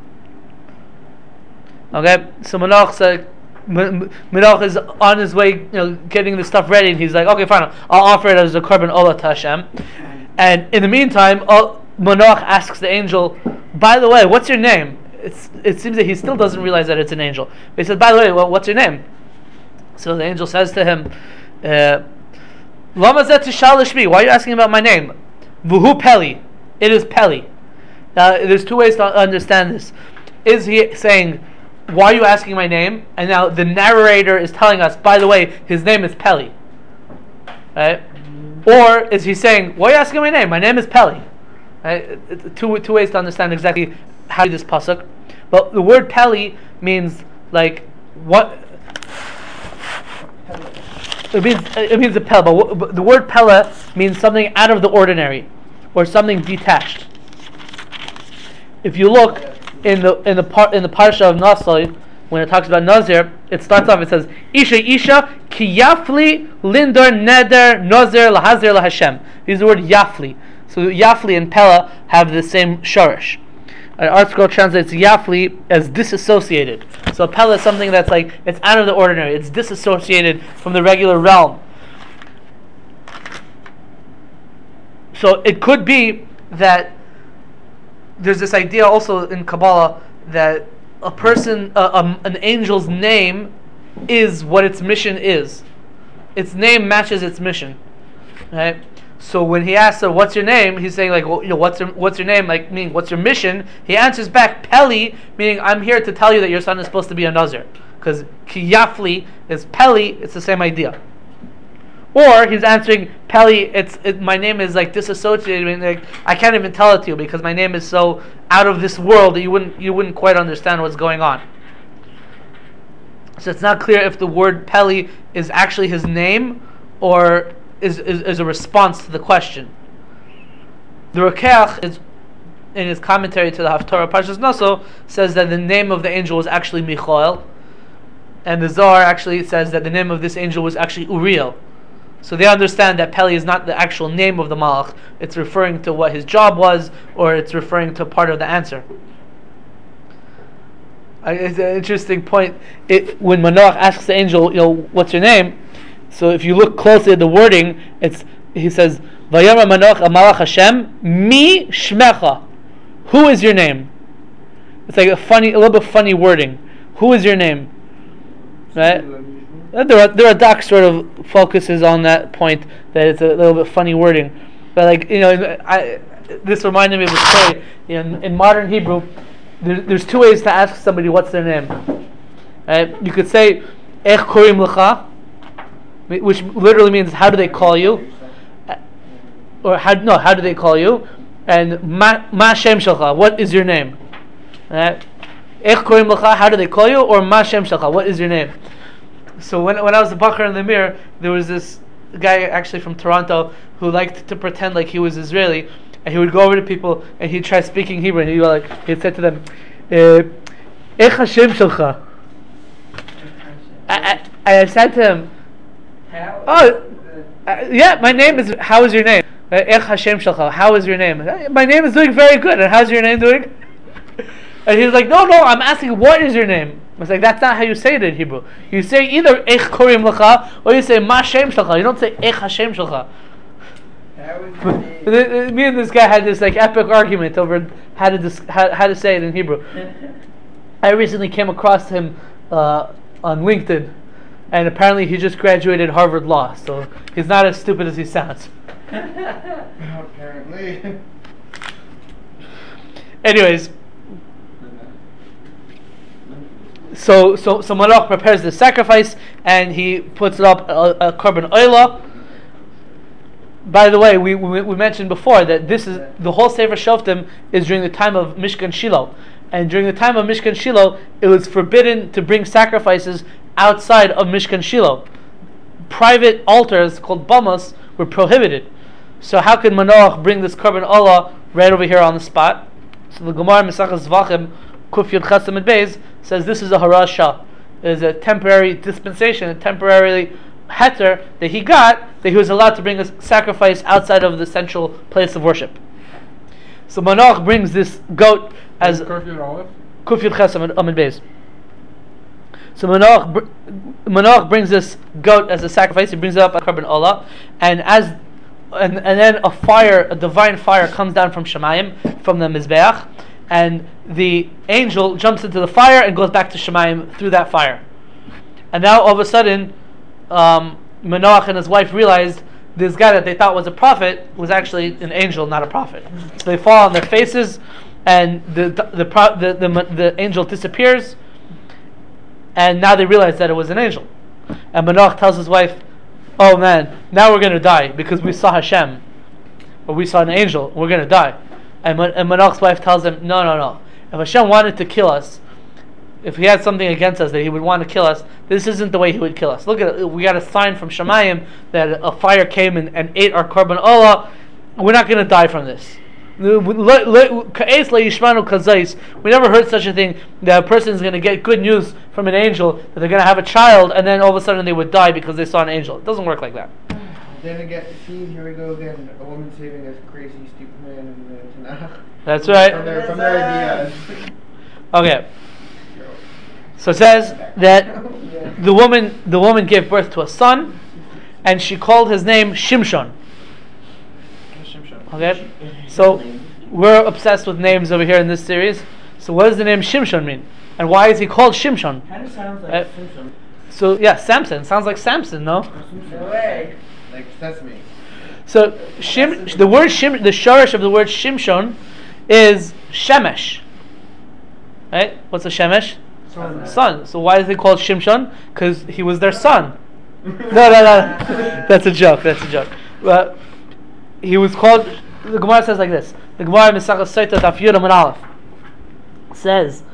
[SPEAKER 1] Okay, so Manoach said, Manoach is on his way, you know, getting the stuff ready, and he's like, "Okay, fine, I'll offer it as a korban olah to Hashem." And in the meantime, uh, Manoach asks the angel, "By the way, what's your name?" It's, it seems that he still doesn't realize that it's an angel. He said, "By the way, well, what's your name?" So the angel says to him, "Lama zeh tishal shmi? Why are you asking about my name? Vuhu Peli. It is Peli." Now, there's two ways to understand this. Is he saying, "Why are you asking my name?" And now the narrator is telling us, by the way, his name is Peli. Right? Or is he saying, "Why are you asking my name? My name is Peli." Right? Two two ways to understand exactly how to read this pasuk. But the word Peli means like what? It means it means a pella. But, but the word pella means something out of the ordinary, or something detached. If you look in the in the part in the parsha of Nasai, when it talks about Nazir, it starts off. It says, "Isha Isha ki yafli lindor neder Nazir lahazir lahashem." Use the word yafli. So yafli and pella have the same shorish. An art scroll translates yafli as disassociated. So pella is something that's like it's out of the ordinary. It's disassociated from the regular realm. So it could be that there's this idea also in Kabbalah that a person, uh, um, an angel's name is what its mission is. Its name matches its mission, right? So when he asks her, "What's your name?" he's saying like, well, you know, "What's your What's your name?" Like, meaning, "What's your mission?" He answers back, "Peli," meaning, "I'm here to tell you that your son is supposed to be a Nazir." Because Kiyafli is Peli, it's the same idea. Or he's answering, "Peli, it's it, my name is like disassociated. I mean, like, I can't even tell it to you because my name is so out of this world that you wouldn't you wouldn't quite understand what's going on." So it's not clear if the word Peli is actually his name or Is, is, is a response to the question. The Rokeach is, in his commentary to the Haftarah Parshas Naso, says that the name of the angel was actually Michael, and the Zohar actually says that the name of this angel was actually Uriel. So they understand that Peli is not the actual name of the Malach; it's referring to what his job was, or it's referring to part of the answer. Uh, it's an interesting point. It, when Manoach asks the angel, you know, "What's your name?" So if you look closely at the wording, it's he says, "Vayamar Manoach Amalach Hashem mi shmecha." Who is your name? It's like a funny, a little bit funny wording. Who is your name? Right? There are there are doc sort of focuses on that point that it's a little bit funny wording, but like you know, I this reminded me of a story. You know, in, in modern Hebrew, there, there's two ways to ask somebody what's their name. Right? You could say Ech korim lecha, which literally means how do they call you, or how no how do they call you, and ma ma shem shalcha, what is your name? Right? Ech korim lecha, how do they call you, or ma shem shalcha, what is your name? So when when I was a bacher in the Mir, there was this guy actually from Toronto who liked to pretend like he was Israeli, and he would go over to people and he'd try speaking Hebrew, and he'd like he'd say to them, Ech Hashem shalcha. I, I I said to him,
[SPEAKER 2] How?
[SPEAKER 1] Oh, uh, yeah, my name is. How is your name? Ech Hashem shalcha. How is your name? My name is doing very good. And how's your name doing? And he was like, no, no, I'm asking what is your name. I was like, that's not how you say it in Hebrew. You say either Ech korim lecha or you say Ma Shem shalcha. You don't say Ech Hashem shalcha. Me and this guy had this like epic argument over how to dis- how, how to say it in Hebrew. I recently came across him uh, on LinkedIn. And apparently he just graduated Harvard Law, so he's not as stupid as he sounds.
[SPEAKER 4] Apparently.
[SPEAKER 1] Anyways, so so so Manoach prepares the sacrifice and he puts it up a, a korban oila. By the way, we, we we mentioned before that this is the whole Sefer Shoftim is during the time of Mishkan Shiloh, And during the time of Mishkan Shiloh, it was forbidden to bring sacrifices outside of Mishkan Shiloh. Private altars called Bamos were prohibited. So how could Manoach bring this Korban Olah right over here on the spot? So the Gemara Mesachas Zvachim Kuf Yud Chesed Amud Beis says this is a harasha. It is a temporary dispensation, a temporary heter that he got, that he was allowed to bring a sacrifice outside of the central place of worship. So Manoach brings this goat as Kuf Yud Chesed Amud Beis. So Manoach, br- Manoach brings this goat as a sacrifice. He brings it up at Korban Olah, and as and and then a fire, a divine fire, comes down from Shemayim, from the Mizbeach, and the angel jumps into the fire and goes back to Shemayim through that fire. And now all of a sudden, um, Manoach and his wife realized this guy that they thought was a prophet was actually an angel, not a prophet. So they fall on their faces, and the the the the, the, the, the angel disappears. And now they realize that it was an angel. And Manoach tells his wife, oh man, now we're going to die because we saw Hashem. Or we saw an angel, we're going to die. And, Man- and Manoach's wife tells him, no, no, no. If Hashem wanted to kill us, if he had something against us that he would want to kill us, this isn't the way he would kill us. Look at it, we got a sign from Shemayim that a fire came and, and ate our Korban Olah. We're not going to die from this. We never heard such a thing, that a person is going to get good news from an angel that they're going to have a child, and then all of a sudden they would die because they saw an angel. It doesn't work like that.
[SPEAKER 4] Then again, see, here we go again. A woman saving this crazy, stupid man in the Tanakh.
[SPEAKER 1] That's right.
[SPEAKER 4] From their, from their ideas.
[SPEAKER 1] Okay. So it says that the woman, the woman gave birth to a son, and she called his name Shimshon. Okay, so we're obsessed with names over here in this series. So what does the name Shimshon mean? And why is he called Shimshon?
[SPEAKER 2] Kind of sounds like
[SPEAKER 1] Uh,
[SPEAKER 2] Simpson.
[SPEAKER 1] So yeah, Samson. Sounds like Samson, no?
[SPEAKER 2] No way.
[SPEAKER 4] Like Sesame.
[SPEAKER 1] So Shim, the word Shim, the shorish of the word Shimshon is Shemesh. Right? What's a Shemesh?
[SPEAKER 3] Son.
[SPEAKER 1] Son. So why is he called Shimshon? Because he was their son. No, no, no. That's a joke. That's a joke. But he was called. The Gemara says like this. The Gemara Mesachas Sotah Daf Yud Amud Aleph says,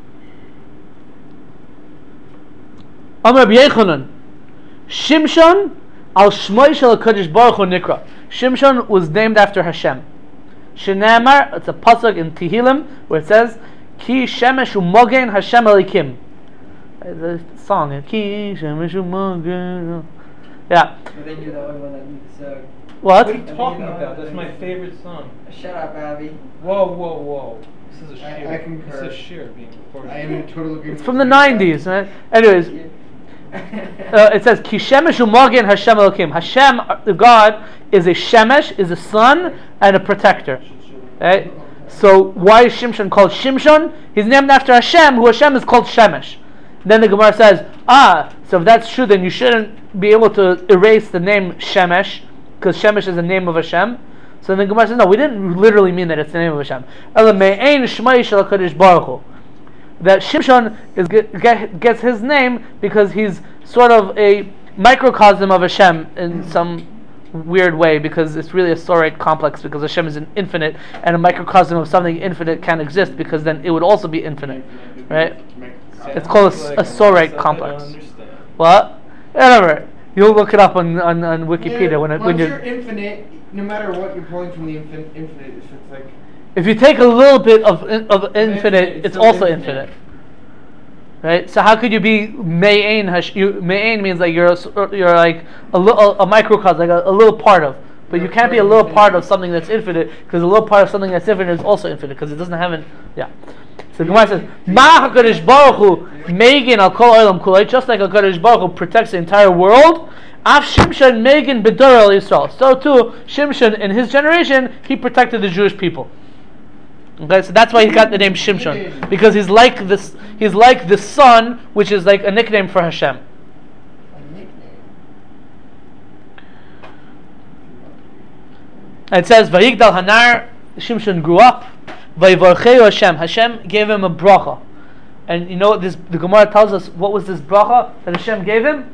[SPEAKER 1] Amar Rabbi Yechanan, Shimshon al Shmoi shel HaKadosh Baruch Hu Nikra. Shimshon was named after Hashem. Shenamar, it's a pasuk in Tehillim where it says, Ki Shemesh u'mogen Hashem Elikim. The song, Ki Shemesh u'mogen. Yeah.
[SPEAKER 2] But then you're the only one that needs to suck.
[SPEAKER 1] What?
[SPEAKER 5] What are you talking about? That's my favorite song.
[SPEAKER 2] Shut up, Abby.
[SPEAKER 5] Whoa, whoa, whoa. This is a
[SPEAKER 4] I-
[SPEAKER 5] shir.
[SPEAKER 4] I concur.
[SPEAKER 5] This is a shir being recorded.
[SPEAKER 4] I am in total agreement.
[SPEAKER 1] It's from the nineties, right? Anyways, uh, it says, Ki Shemesh u'mogen Hashem Elikim. Hashem, uh, the God, is a Shemesh, is a sun, and a protector. Right? So why is Shimshon called Shimshon? He's named after Hashem, who Hashem is called Shemesh. Then the Gemara says, ah, so if that's true, then you shouldn't be able to erase the name Shemesh, because Shemesh is the name of Hashem. So then the Gemara says, no, we didn't literally mean that it's the name of Hashem. That Shimshon is get, gets his name because he's sort of a microcosm of Hashem in some weird way, because it's really a sorite complex, because Hashem is an infinite, and a microcosm of something infinite can't exist, because then it would also be infinite, right? It's called a, a sorite complex. What? Whatever. You'll look it up on on, on Wikipedia
[SPEAKER 4] Yeah,
[SPEAKER 1] when it,
[SPEAKER 4] once
[SPEAKER 1] when
[SPEAKER 4] you're
[SPEAKER 1] you're.
[SPEAKER 4] infinite, no matter what you're pulling from the infin- infinite, it's just like
[SPEAKER 1] If you take a little bit of of infinite,
[SPEAKER 4] infinite,
[SPEAKER 1] it's
[SPEAKER 4] it's still
[SPEAKER 1] also
[SPEAKER 4] infinite.
[SPEAKER 1] infinite. Right? So how could you be Me'ain Hash? You, Me'ain means like you're a, you're like a little a microcosm, like a, a little part of. But you can't be a little part of something that's infinite, because a little part of something that's infinite is also infinite, because it doesn't have an yeah. So the Gemara says, Ma HaKadosh Baruch Hu Meigin al Kol Olam Kulei, just like HaKadosh Baruch Hu protects the entire world. Af Shimshon Meigin B'Dor El Yisrael. So too, Shimshon in his generation, he protected the Jewish people. Okay, so that's why he got the name Shimshon, because he's like this. He's like the son, which is like a nickname for Hashem.
[SPEAKER 4] a nickname.
[SPEAKER 1] And it says, Vayigdal Hanar, Shimshon grew up. Vayivarcheu Hashem. Hashem gave him a bracha. And you know what this, the Gemara tells us, what was this bracha that Hashem gave him?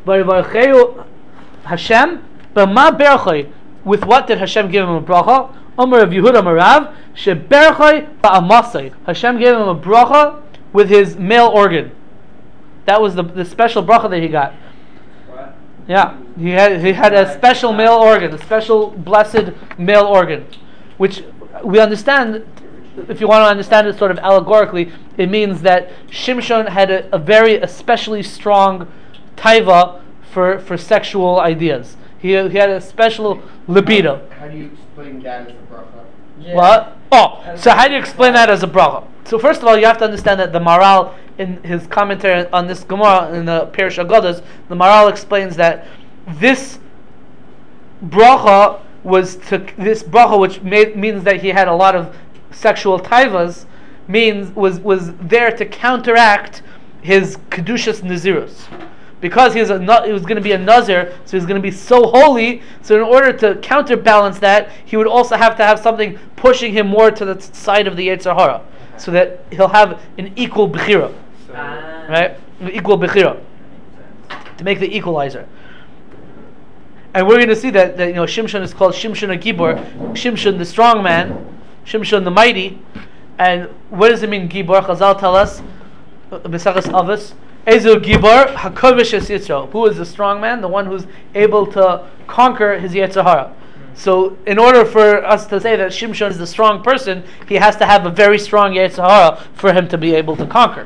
[SPEAKER 1] Vayivarcheu Hashem. B'ma berachai. With what did Hashem give him a bracha? Omer of Yehuda Marav, Sheberchai Ba'amasai. Hashem gave him a bracha with his male organ. That was the, the special bracha that he got.
[SPEAKER 2] What?
[SPEAKER 1] Yeah, he had he had a special male organ, a special blessed male organ, which we understand. If you want to understand it sort of allegorically, it means that Shimshon had a, a very especially strong taiva for, for sexual ideas. He, he had a special libido.
[SPEAKER 4] How do you explain that as a bracha?
[SPEAKER 2] Yeah.
[SPEAKER 1] What? Oh, so how do you explain that as a bracha? So first of all, you have to understand that the Maral, in his commentary on this Gemara in the Perush Agadas, the Maral explains that this bracha was to this bracha, which made, means that he had a lot of sexual taivas, means was was there to counteract his kedushas nazirus, because he's a he was going to be a nazir, so he's going to be so holy. So in order to counterbalance that, he would also have to have something pushing him more to the side of the Yetzer Hara, so that he'll have an equal bechira,
[SPEAKER 5] So,
[SPEAKER 2] Ah.
[SPEAKER 1] right? An equal bechira to make the equalizer. And we're going to see that, that you know Shimshon is called Shimshon HaGibor, Shimshon the strong man, Shimshon the mighty. And what does it mean, Gibor? Chazal tell us, Mesachas Avos, Ezu Gibor Hakovish Es Yitzro. Who is the strong man? The one who's able to conquer his Yetzer Hara. So, in order for us to say that Shimshon is the strong person, he has to have a very strong Yetzer Hara for him to be able to conquer.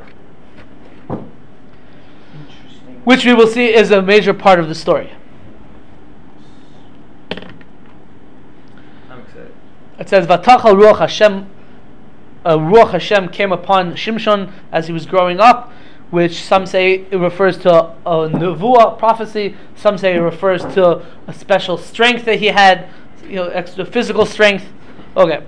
[SPEAKER 4] Interesting.
[SPEAKER 1] Which we will see is a major part of the story.
[SPEAKER 5] I'm excited.
[SPEAKER 1] It says, Vatachal Ruach Hashem, uh, Ruach Hashem came upon Shimshon as he was growing up, which some say it refers to a, a nevuah, prophecy. Some say it refers to a special strength that he had, you know, extra physical strength. Okay.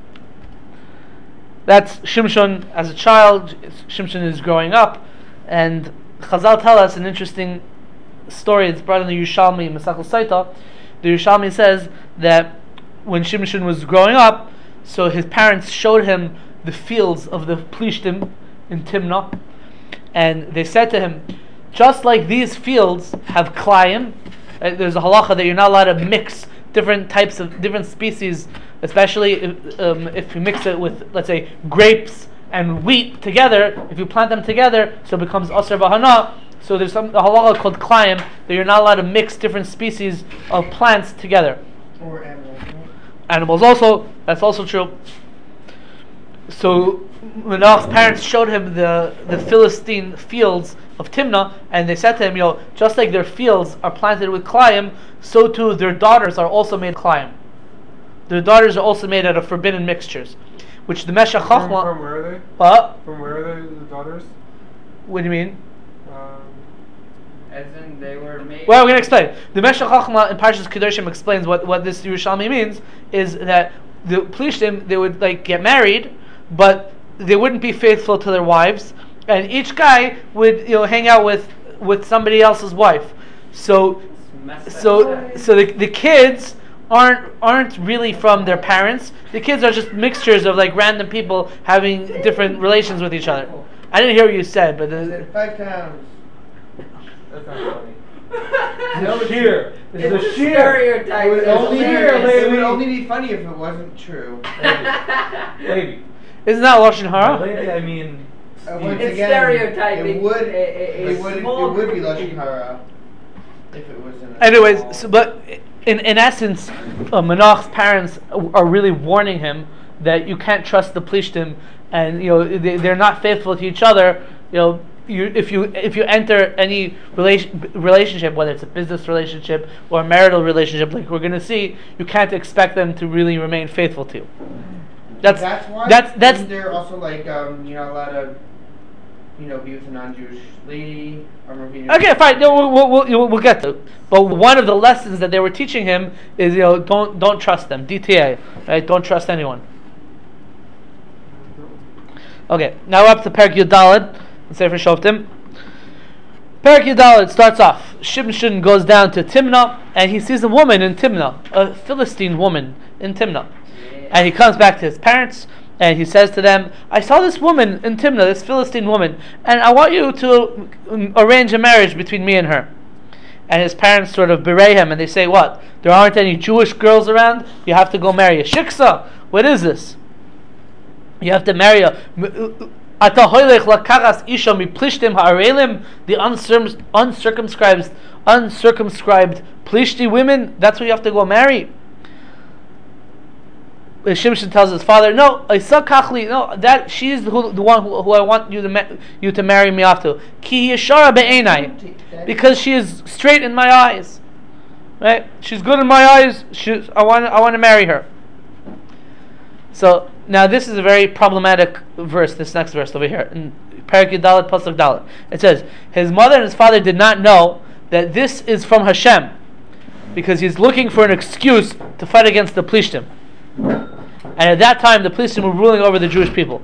[SPEAKER 1] That's Shimshon as a child. Shimshon is growing up. And Chazal tell us an interesting story. It's brought in the Yerushalmi, Masechel Saita. The Yerushalmi says that when Shimshon was growing up, so his parents showed him the fields of the Plishtim in Timnah, and they said to him, just like these fields have klayim, uh, there's a halacha that you're not allowed to mix different types of different species, especially if, um, if you mix it with, let's say, grapes and wheat together. If you plant them together, so it becomes aser bahana. So there's some a halacha called klayim that you're not allowed to mix different species of plants together.
[SPEAKER 4] Or animals. right?
[SPEAKER 1] Animals also, that's also true. So Manoach's parents showed him the, the Philistine fields of Timnah, and they said to him, you know, just like their fields are planted with klayim, so too their daughters are also made klayim. Their daughters are also made out of forbidden mixtures, which the Meshach
[SPEAKER 3] From,
[SPEAKER 1] Chochmah.
[SPEAKER 3] from where are they?
[SPEAKER 1] What?
[SPEAKER 3] From where are they, the daughters?
[SPEAKER 1] What do you mean?
[SPEAKER 3] Um,
[SPEAKER 2] As in, they were made.
[SPEAKER 1] Well, we're going to explain. The Meshach Chochmah in Parshas Kedoshim explains what, what this Yerushalmi means, is that the Plishtim, they would like get married, but they wouldn't be faithful to their wives, and each guy would, you know, hang out with, with somebody else's wife. So so so the the kids aren't aren't really from their parents. The kids are just mixtures of like random people having different relations with each other. I didn't hear what you said, but
[SPEAKER 4] I
[SPEAKER 1] the,
[SPEAKER 4] said five pounds.
[SPEAKER 5] That's not funny.
[SPEAKER 3] no, it's here.
[SPEAKER 2] It's
[SPEAKER 3] It's
[SPEAKER 2] a
[SPEAKER 3] a shear.
[SPEAKER 2] stereotype.
[SPEAKER 4] It would,
[SPEAKER 2] It's
[SPEAKER 4] only be,
[SPEAKER 2] hilarious.
[SPEAKER 4] it would only be funny if it wasn't true.
[SPEAKER 5] Lady.
[SPEAKER 1] isn't that Lashon
[SPEAKER 5] By
[SPEAKER 1] Hara?
[SPEAKER 5] lady, I mean.
[SPEAKER 4] Uh, once
[SPEAKER 2] It's
[SPEAKER 4] again,
[SPEAKER 2] stereotyping
[SPEAKER 4] It would.
[SPEAKER 2] a- a- a
[SPEAKER 4] it would.
[SPEAKER 2] small
[SPEAKER 4] It would be
[SPEAKER 2] group of
[SPEAKER 4] lashon
[SPEAKER 2] people.
[SPEAKER 4] hara if it wasn't. A
[SPEAKER 1] Anyways,
[SPEAKER 4] small-
[SPEAKER 1] so, but in in essence, uh, Manoach's parents are really warning him that you can't trust the Plishtim, and you know they, they're not faithful to each other. You know, you, if you if you enter any relation, relationship, whether it's a business relationship or a marital relationship, like we're going to see, you can't expect them to really remain faithful to you. That's
[SPEAKER 4] that's why.
[SPEAKER 1] that's that's
[SPEAKER 4] isn't there also like um you're not allowed to, you know, be with a non-Jewish lady or maybe.
[SPEAKER 1] okay. Fine. No, we'll, we'll, we'll, we'll get to it. But one of the lessons that they were teaching him is, you know, don't don't trust them. D T A, right? Don't trust anyone. Okay, now we're up to Perek Yud Daled, Sefer Shoftim. Perek Yud Daled starts off. Shimshon goes down to Timnah, and he sees a woman in Timnah, a Philistine woman in Timnah. And he comes back to his parents, and he says to them, I saw this woman in Timnah, this Philistine woman, and I want you to um, arrange a marriage between me and her. and his parents sort of berate him, and they say, "What? There aren't any Jewish girls around? You have to go marry a shiksa? What is this? You have to marry a ata hoylech lakaras isha miplishtim ha'arelim, the uncircum- uncircumscribed, uncircumscribed plishti women. That's what you have to go marry." Shimshon tells his father, "No, Isa Kachli, no, that she's who, the one who, who I want you to ma- you to marry me off to. Ki yashara be'enai, because she is straight in my eyes, right? She's good in my eyes. She's, I want I want to marry her." So now this is a very problematic verse. This next verse over here in Perek Dalet Pasuk Dalet, it says his mother and his father did not know that this is from Hashem, because he's looking for an excuse to fight against the Plishtim. And at that time, the Plishtim were ruling over the Jewish people.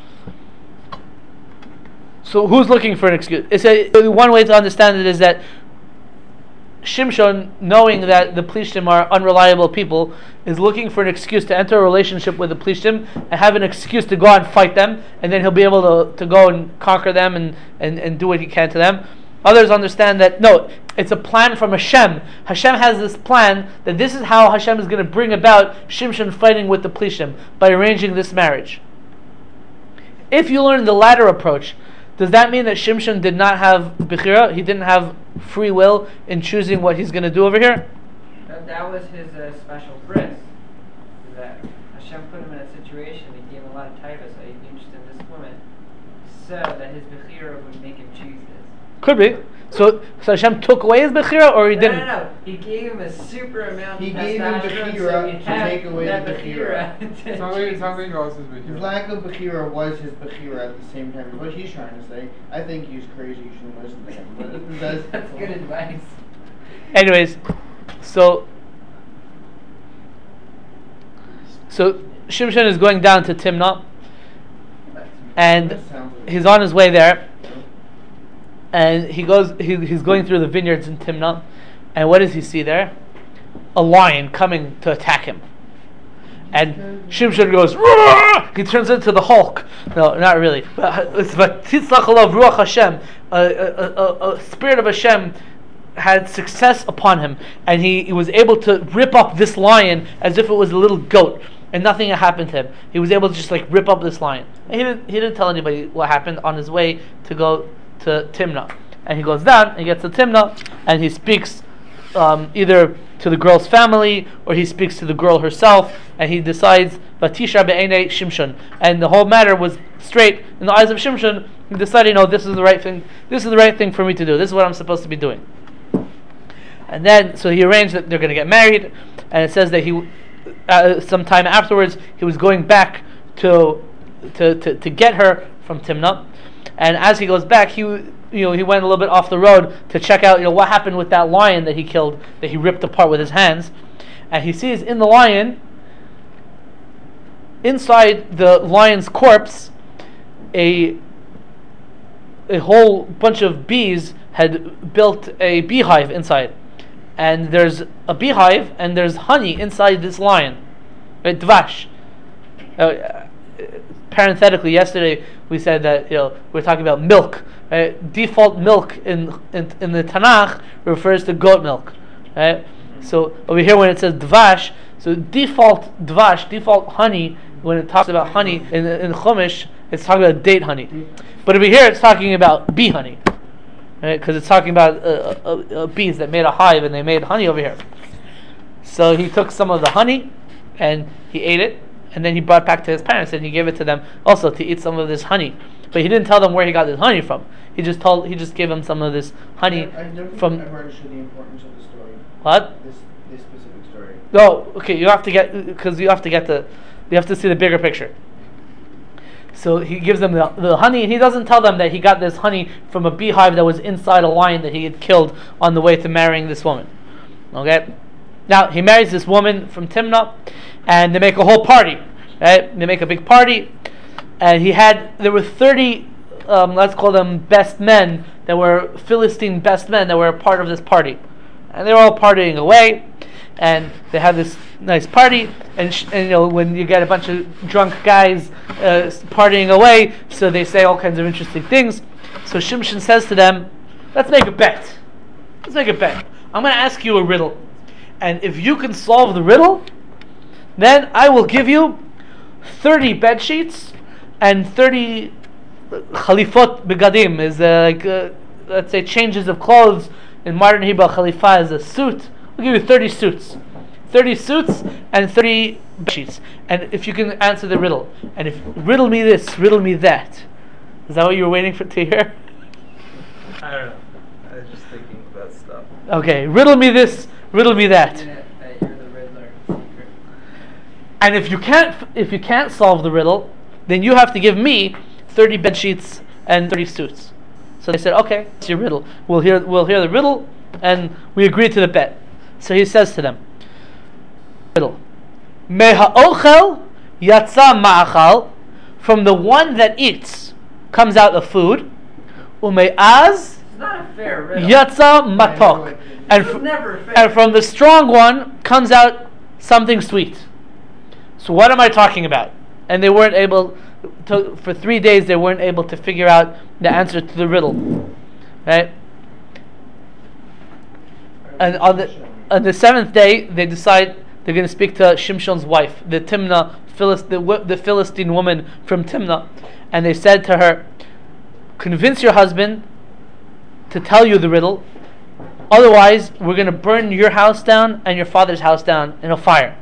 [SPEAKER 1] So who's looking for an excuse? It's a, one way to understand it is that Shimshon, knowing that the Plishtim are unreliable people, is looking for an excuse to enter a relationship with the Plishtim and have an excuse to go out and fight them, and then he'll be able to, to go and conquer them and, and, and do what he can to them. Others understand that, no, it's a plan from Hashem. Hashem has this plan that this is how Hashem is going to bring about Shimshon fighting with the Plishtim, by arranging this marriage. If you learn the latter approach, does that mean that Shimshon did not have Bechira? He didn't have free will in choosing what he's going to do over here?
[SPEAKER 2] That, that was his uh, special bris. That Hashem put him in a situation, he gave him a lot of taivas, so he'd be interested in this woman, so that his Bechira would make him choose this.
[SPEAKER 1] Could be. So, so Hashem took away his Bechira, or he
[SPEAKER 2] no,
[SPEAKER 1] didn't?
[SPEAKER 2] No, no, no. He gave him a super amount
[SPEAKER 4] He
[SPEAKER 2] of
[SPEAKER 4] gave him
[SPEAKER 2] testosterone,
[SPEAKER 4] Bechira
[SPEAKER 2] so he'd
[SPEAKER 4] to
[SPEAKER 2] have
[SPEAKER 4] take away
[SPEAKER 2] that
[SPEAKER 4] the
[SPEAKER 2] Bechira. to
[SPEAKER 3] Something,
[SPEAKER 2] choose.
[SPEAKER 3] something else is
[SPEAKER 4] His
[SPEAKER 3] Bechira.
[SPEAKER 4] lack of Bechira was his Bechira at the same time. What he's trying to say, I think he's crazy. You shouldn't listen to him. But that's,
[SPEAKER 2] That's good advice.
[SPEAKER 1] Anyways, so so Shimshon is going down to Timnah, and
[SPEAKER 4] that sounds like-
[SPEAKER 1] he's on his way there, and he goes he, he's going through the vineyards in Timnah, and what does he see there? A lion coming to attack him. And Shimshon goes, "Roar!" He turns into the Hulk. No, not really. But it's but Titzlach Ruach Hashem, a, a, a, a spirit of Hashem had success upon him, and he, he was able to rip up this lion as if it was a little goat, and nothing had happened to him. He was able to just like rip up this lion. And he didn't he didn't tell anybody what happened on his way to go to Timnah. And he goes down, and he gets to Timnah, and he speaks um, either to the girl's family, or he speaks to the girl herself, and he decides Vatisha be'enei Shimshon, and the whole matter was straight in the eyes of Shimshon. He decided, no, this is the right thing. This is the right thing for me to do. This is what I'm supposed to be doing. And then, so he arranged that they're going to get married, and it says that he, uh, sometime afterwards, he was going back to, to to to get her from Timnah, and as he goes back, he you know he went a little bit off the road to check out you know what happened with that lion that he killed, that he ripped apart with his hands, and he sees in the lion, inside the lion's corpse, a a whole bunch of bees had built a beehive inside. And there's a beehive, and there's honey inside this lion, right? Dvash. Uh, parenthetically, yesterday we said that you know we're talking about milk. Right? Default milk in, in in the Tanakh refers to goat milk, right? So over here when it says dvash, so default dvash, default honey, when it talks about honey in in Chumash, it's talking about date honey. But over here it's talking about bee honey. Right, because it's talking about uh, uh, uh, bees that made a hive and they made honey over here. So he took some of the honey and he ate it, and then he brought it back to his parents and he gave it to them also to eat some of this honey. But he didn't tell them where he got this honey from. He just told he just gave them some of this honey
[SPEAKER 4] I, I don't think
[SPEAKER 1] from.
[SPEAKER 4] I've ever understood the importance of the story.
[SPEAKER 1] What?
[SPEAKER 4] This this specific story.
[SPEAKER 1] No, okay. You have to get because you have to get the you have to see the bigger picture. So he gives them the, the honey, and he doesn't tell them that he got this honey from a beehive that was inside a lion that he had killed on the way to marrying this woman. Okay? Now, he marries this woman from Timnah, and they make a whole party. Right? They make a big party, and he had, there were thirty, um, let's call them best men, that were Philistine best men that were a part of this party. And they were all partying away, and they had this nice party, and, sh- and you know when you get a bunch of drunk guys uh, partying away, so they say all kinds of interesting things. So Shimshon says to them, "Let's make a bet. Let's make a bet. I'm going to ask you a riddle. And if you can solve the riddle, then I will give you thirty bed sheets and thirty khalifot begadim, is uh, like, uh, let's say, changes of clothes. In modern Hebrew, khalifa is a suit. I'll give you thirty suits. thirty suits and thirty bed sheets. And if you can answer the riddle. And if, riddle me this, riddle me that. Is that what you were waiting for to hear?
[SPEAKER 5] I don't know. I was just thinking about stuff.
[SPEAKER 1] Okay, riddle me this, riddle me that.
[SPEAKER 2] That you're the Riddler. Secret.
[SPEAKER 1] And if you can't, if you can't solve the riddle, then you have to give me thirty bed sheets and thirty suits. So they said, okay, it's your riddle. We'll hear, we'll hear the riddle, and we agree to the bet. So he says to them, riddle, Me ha'ochel yatsa ma'achal, from the one that eats comes out a food, ume'az
[SPEAKER 2] It's not a fair riddle.
[SPEAKER 1] yatsa matok, and,
[SPEAKER 2] This is
[SPEAKER 1] fr-
[SPEAKER 2] never fair.
[SPEAKER 1] and from the strong one comes out something sweet. So what am I talking about? And they weren't able to, for three days they weren't able to figure out the answer to the riddle, right? And on the on the seventh day they decide they're going to speak to Shimshon's wife, the Timnah, Philist, the, the Philistine woman from Timnah, and they said to her, convince your husband to tell you the riddle, otherwise we're going to burn your house down and your father's house down in a fire.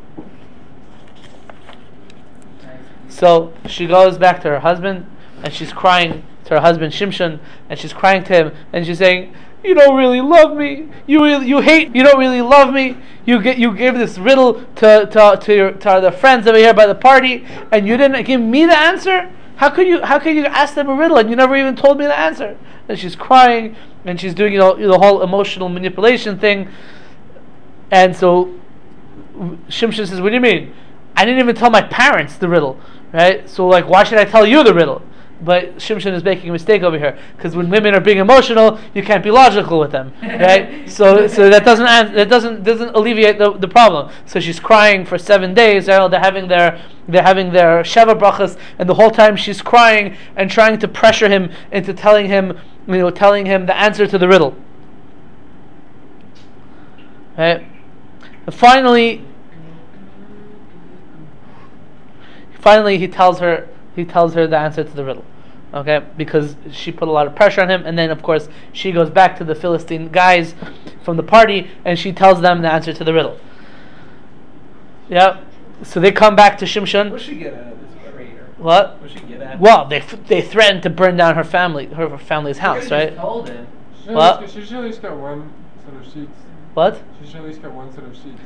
[SPEAKER 1] So she goes back to her husband and she's crying to her husband Shimshon, and she's crying to him and she's saying, you don't really love me. You really, you hate. You don't really love me. You get you gave this riddle to to to, your, to the friends over here by the party, and you didn't give me the answer. How could you how could you ask them a riddle and you never even told me the answer? And she's crying and she's doing, you know, the whole emotional manipulation thing. And so Shimshon says, what do you mean? I didn't even tell my parents the riddle, right? So like, why should I tell you the riddle? But Shimshon is making a mistake over here, because when women are being emotional, you can't be logical with them, right? so, so that doesn't ans- that doesn't doesn't alleviate the, the problem. So she's crying for seven days. You know, they're having their they're having their sheva brachas, and the whole time she's crying and trying to pressure him into telling him, you know, telling him the answer to the riddle. Right? And finally, finally he tells her. He tells her the answer to the riddle, okay? Because she put a lot of pressure on him, and then of course she goes back to the Philistine guys from the party, and she tells them the answer to the riddle. Yeah. So they come back to Shimshon.
[SPEAKER 5] What'd she get out of this traitor?
[SPEAKER 1] What?
[SPEAKER 5] What'd she get out of
[SPEAKER 1] Well, they f- they threatened to burn down her family, her family's house,
[SPEAKER 2] You
[SPEAKER 1] right?
[SPEAKER 2] just told him.
[SPEAKER 3] She
[SPEAKER 1] What?
[SPEAKER 3] She should at least get one set of sheets.
[SPEAKER 1] What?
[SPEAKER 3] She should at least get one set of sheets.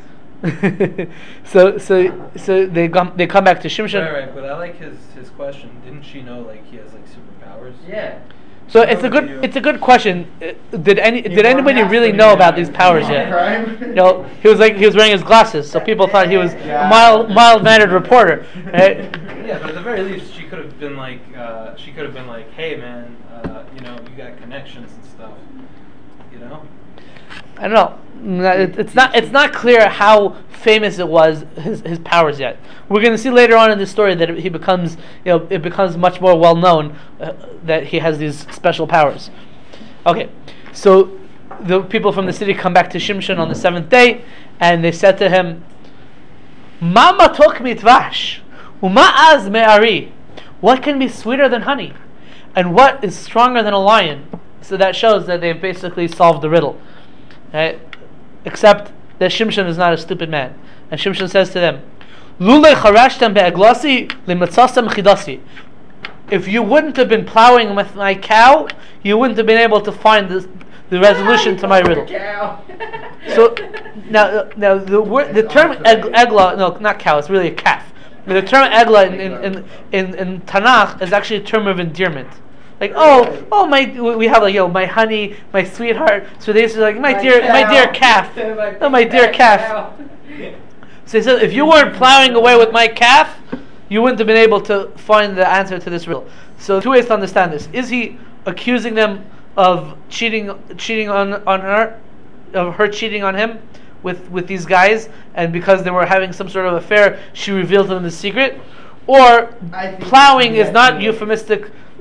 [SPEAKER 1] so so so they come they come back to Shimshon.
[SPEAKER 5] Right, right, but I like his his question. Didn't she know like he has like superpowers?
[SPEAKER 2] Yeah.
[SPEAKER 1] So it's a good it's a good question. Uh, Did any did
[SPEAKER 4] weren't
[SPEAKER 1] anybody
[SPEAKER 4] asked
[SPEAKER 1] really
[SPEAKER 4] when
[SPEAKER 1] know
[SPEAKER 4] you
[SPEAKER 1] about
[SPEAKER 4] did
[SPEAKER 1] these
[SPEAKER 4] it.
[SPEAKER 1] powers yet?
[SPEAKER 4] Crime?
[SPEAKER 1] No, he was like he was wearing his glasses, so people thought he was
[SPEAKER 4] Yeah.
[SPEAKER 1] a mild mild mannered reporter, right?
[SPEAKER 5] Yeah, but at the very least, she could have been like, uh, she could have been like, hey man, uh, you know, you got connections and stuff, you know.
[SPEAKER 1] I don't know. No, it- It's not it's not clear how famous it was, his his powers yet. We're going to see later on in the story that he becomes, you know, it becomes much more well known uh, that he has these special powers. Okay, so the people from the city come back to Shimshon on the seventh day, and they said to him, "Ma matok mitvash, uma az me'ari." What can be sweeter than honey, and what is stronger than a lion? So that shows that they've basically solved the riddle, right? Except that Shimshon is not a stupid man, and Shimshon says to them, "Lule charashtem be'eglasi limatzastem chidasi." If you wouldn't have been plowing with my cow, you wouldn't have been able to find this, the resolution to my riddle.
[SPEAKER 2] Cow.
[SPEAKER 1] So now, now the word, the term eg, egla, no, not cow, it's really a calf. The term egla in in, in, in in Tanakh is actually a term of endearment. Like, oh, oh my, we have like, yo, my honey, my sweetheart. So they say like, my,
[SPEAKER 2] My
[SPEAKER 1] dear, my
[SPEAKER 2] cow.
[SPEAKER 1] dear calf,
[SPEAKER 2] My
[SPEAKER 1] oh my dear
[SPEAKER 2] big
[SPEAKER 1] calf.
[SPEAKER 2] cow.
[SPEAKER 1] So he said, if you weren't plowing away with my calf, you wouldn't have been able to find the answer to this riddle. So two ways to understand this: is he accusing them of cheating, cheating on on her, of her cheating on him with with these guys, and because they were having some sort of affair, she revealed to them the secret, or
[SPEAKER 4] I think
[SPEAKER 1] plowing
[SPEAKER 4] yeah,
[SPEAKER 1] is not
[SPEAKER 4] yeah.
[SPEAKER 1] euphemistic,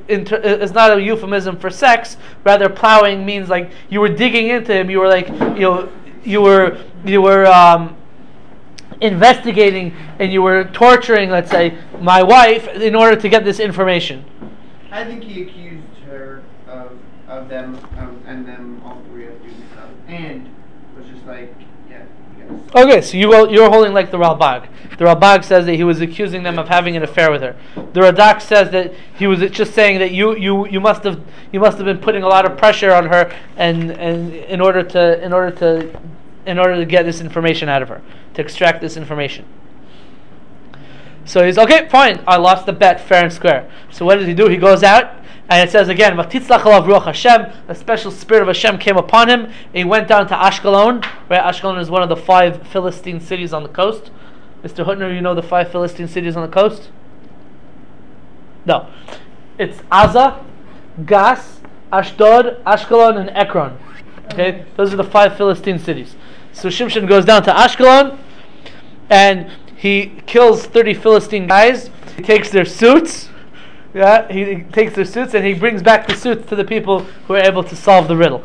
[SPEAKER 1] inter- is not a euphemism for sex. Rather, plowing means like you were digging into him. You were like you know you were you were um, investigating and you were torturing, let's say, my wife in order to get this information.
[SPEAKER 4] I think he accused her of of them um, and them all three of doing stuff, and was just like, yeah, you guys.
[SPEAKER 1] Okay, so you you're holding like the Ralbag. The Ralbag says that he was accusing them of having an affair with her. The Radak says that he was just saying that you, you, you must have you must have been putting a lot of pressure on her and and in order to in order to in order to get this information out of her, to extract this information. So he's okay, fine. I lost the bet, fair and square. So what does he do? He goes out. And it says again, "Vatitzlach alav ruach Hashem." A special spirit of Hashem came upon him. And he went down to Ashkelon. Right, Ashkelon is one of the five Philistine cities on the coast. Mister Hutner, you know the five Philistine cities on the coast? No, it's Aza, Gas, Ashdod, Ashkelon, and Ekron. Okay, those are the five Philistine cities. So Shimshon goes down to Ashkelon, and he kills thirty Philistine guys. He takes their suits. Yeah, he, he takes their suits and he brings back the suits to the people who are able to solve the riddle.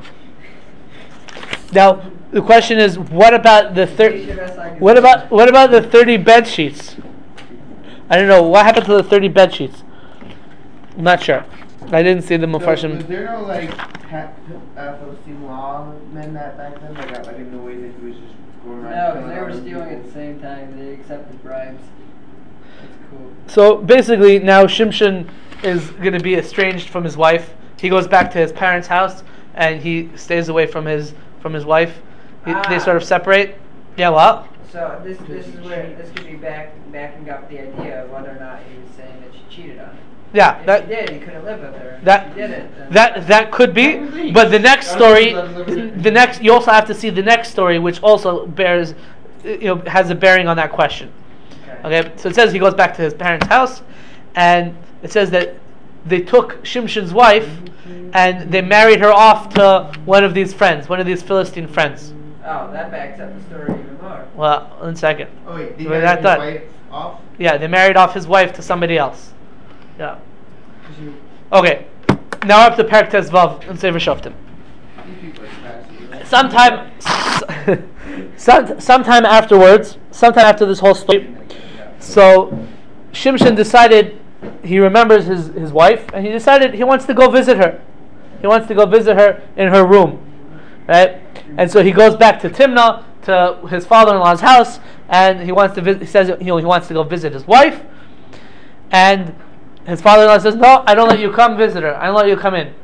[SPEAKER 1] Now, the question is, what about the thirty? What about what about the thirty bed sheets? I don't know what happened to the thirty bed sheets. I'm not sure. I didn't see the
[SPEAKER 4] So,
[SPEAKER 1] Mepharshim.
[SPEAKER 4] was there no like ha- uh, Philistine law men that back then that got like in the way that he was just going around?
[SPEAKER 2] No,
[SPEAKER 4] killing
[SPEAKER 2] because they
[SPEAKER 4] all
[SPEAKER 2] were
[SPEAKER 4] those
[SPEAKER 2] stealing
[SPEAKER 4] people?
[SPEAKER 2] at the same time. They accepted bribes. That's cool.
[SPEAKER 1] So basically, now Shimshon is going to be estranged from his wife. He goes back to his parents' house and he stays away from his from his wife. He,
[SPEAKER 2] Ah.
[SPEAKER 1] They sort of separate. Yeah, well.
[SPEAKER 2] So this this is where this could be back backing up the idea of whether or not he was saying that she cheated on him.
[SPEAKER 1] Yeah,
[SPEAKER 2] If
[SPEAKER 1] that
[SPEAKER 2] he did, he couldn't live with her.
[SPEAKER 1] that
[SPEAKER 2] if he didn't, then
[SPEAKER 1] that that could be, but the next story, the next you also have to see the next story, which also bears, you know, has a bearing on that question.
[SPEAKER 2] Okay.
[SPEAKER 1] Okay, so it says he goes back to his parents' house, and it says that they took Shimshon's wife, and they married her off to one of these friends, one of these Philistine friends.
[SPEAKER 2] Oh, that backs up the story even more.
[SPEAKER 1] Well, one second.
[SPEAKER 4] Oh wait, did
[SPEAKER 1] We're
[SPEAKER 4] you
[SPEAKER 1] not
[SPEAKER 4] his
[SPEAKER 1] done.
[SPEAKER 4] wife off?
[SPEAKER 1] Yeah, they married off his wife to somebody else. Yeah.
[SPEAKER 4] 'Cause you-
[SPEAKER 1] Okay. Now we're up to Perek Tes Vav and Sefer Shoftim.
[SPEAKER 4] these people are fascinating, right?
[SPEAKER 1] Sometime, some, sometime afterwards, sometime after this whole story, so Shimshon decided, he remembers his, his wife, and he decided he wants to go visit her. He wants to go visit her in her room, right? And so he goes back to Timnah, to his father-in-law's house, and he wants to visit. He says, you know, he wants to go visit his wife, and his father-in-law says, "No, I don't let you come visit her. I don't let you come in."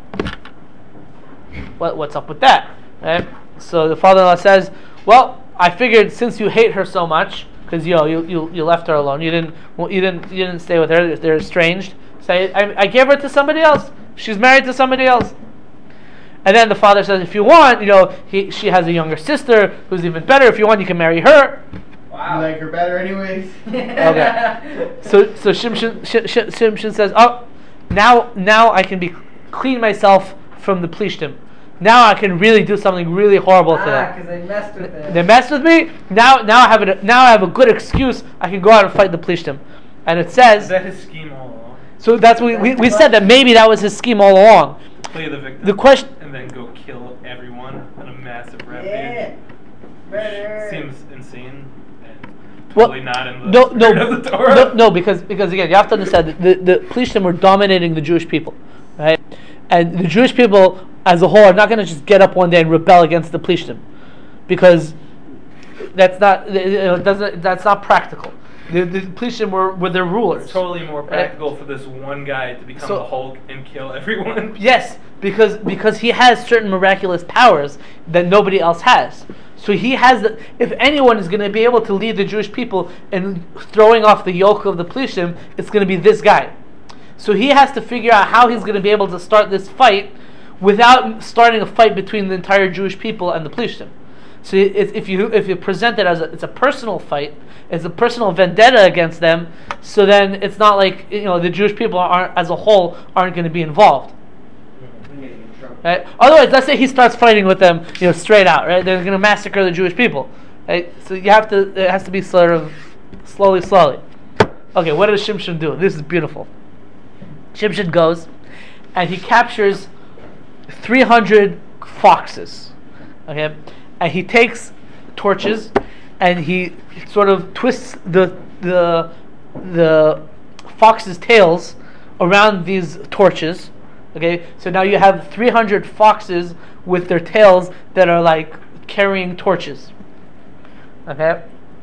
[SPEAKER 1] What what's up with that? Right? So the father-in-law says, "Well, I figured since you hate her so much, because you know you, you you left her alone. You didn't well, you didn't you didn't stay with her. They're estranged. Say, I, I gave her to somebody else. She's married to somebody else." And then the father says, "If you want, you know, he she has a younger sister who's even better. If you want, you can marry her."
[SPEAKER 4] You like her better, anyways.
[SPEAKER 1] Okay. So so Shimshon, Sh- Sh- Shimshon says, "Oh, now now I can be clean myself from the plishtim. Now I can really do something really horrible to
[SPEAKER 2] Ah,
[SPEAKER 1] them.
[SPEAKER 2] because they messed with it.
[SPEAKER 1] They messed with me. Now now I have a now I have a good excuse. I can go out and fight the plishtim." And it
[SPEAKER 5] Is
[SPEAKER 1] says,
[SPEAKER 5] that his scheme all along?
[SPEAKER 1] so that's what we, we we said that maybe that was his scheme all along.
[SPEAKER 5] Play the victim.
[SPEAKER 1] The question.
[SPEAKER 5] And then go kill everyone on a massive rampage.
[SPEAKER 2] Yeah. Better.
[SPEAKER 5] Seems insane. And
[SPEAKER 1] Well,
[SPEAKER 5] probably not in the
[SPEAKER 1] no, no,
[SPEAKER 5] spirit of the Torah.
[SPEAKER 1] no, no, because because again, you have to understand that the the Plishtim were dominating the Jewish people, right? And the Jewish people as a whole are not going to just get up one day and rebel against the Plishtim, because that's not you know, it doesn't that's not practical. The, the Plishtim were, were their rulers.
[SPEAKER 5] It's totally more practical for this one guy to become
[SPEAKER 1] So-
[SPEAKER 5] the Hulk and kill everyone.
[SPEAKER 1] Yes, because because he has certain miraculous powers that nobody else has. So he has the, if anyone is going to be able to lead the Jewish people in throwing off the yoke of the Plishtim, it's going to be this guy. So he has to figure out how he's going to be able to start this fight without starting a fight between the entire Jewish people and the Plishtim. So if, if you if you present it as a, it's a personal fight, it's a personal vendetta against them. So then it's not like you know the Jewish people aren't as a whole aren't going to be involved.
[SPEAKER 4] I'm getting in trouble.
[SPEAKER 1] Right? Otherwise, let's say he starts fighting with them, you know, straight out. Right? They're going to massacre the Jewish people. Right? So you have to. It has to be sort of slowly, slowly. Okay, what does Shimshon do? This is beautiful. Shimshon goes and he captures three hundred foxes. Okay, and he takes torches, and he sort of twists the the the foxes' tails around these torches. Okay, so now you have three hundred foxes with their tails that are like carrying torches. Okay,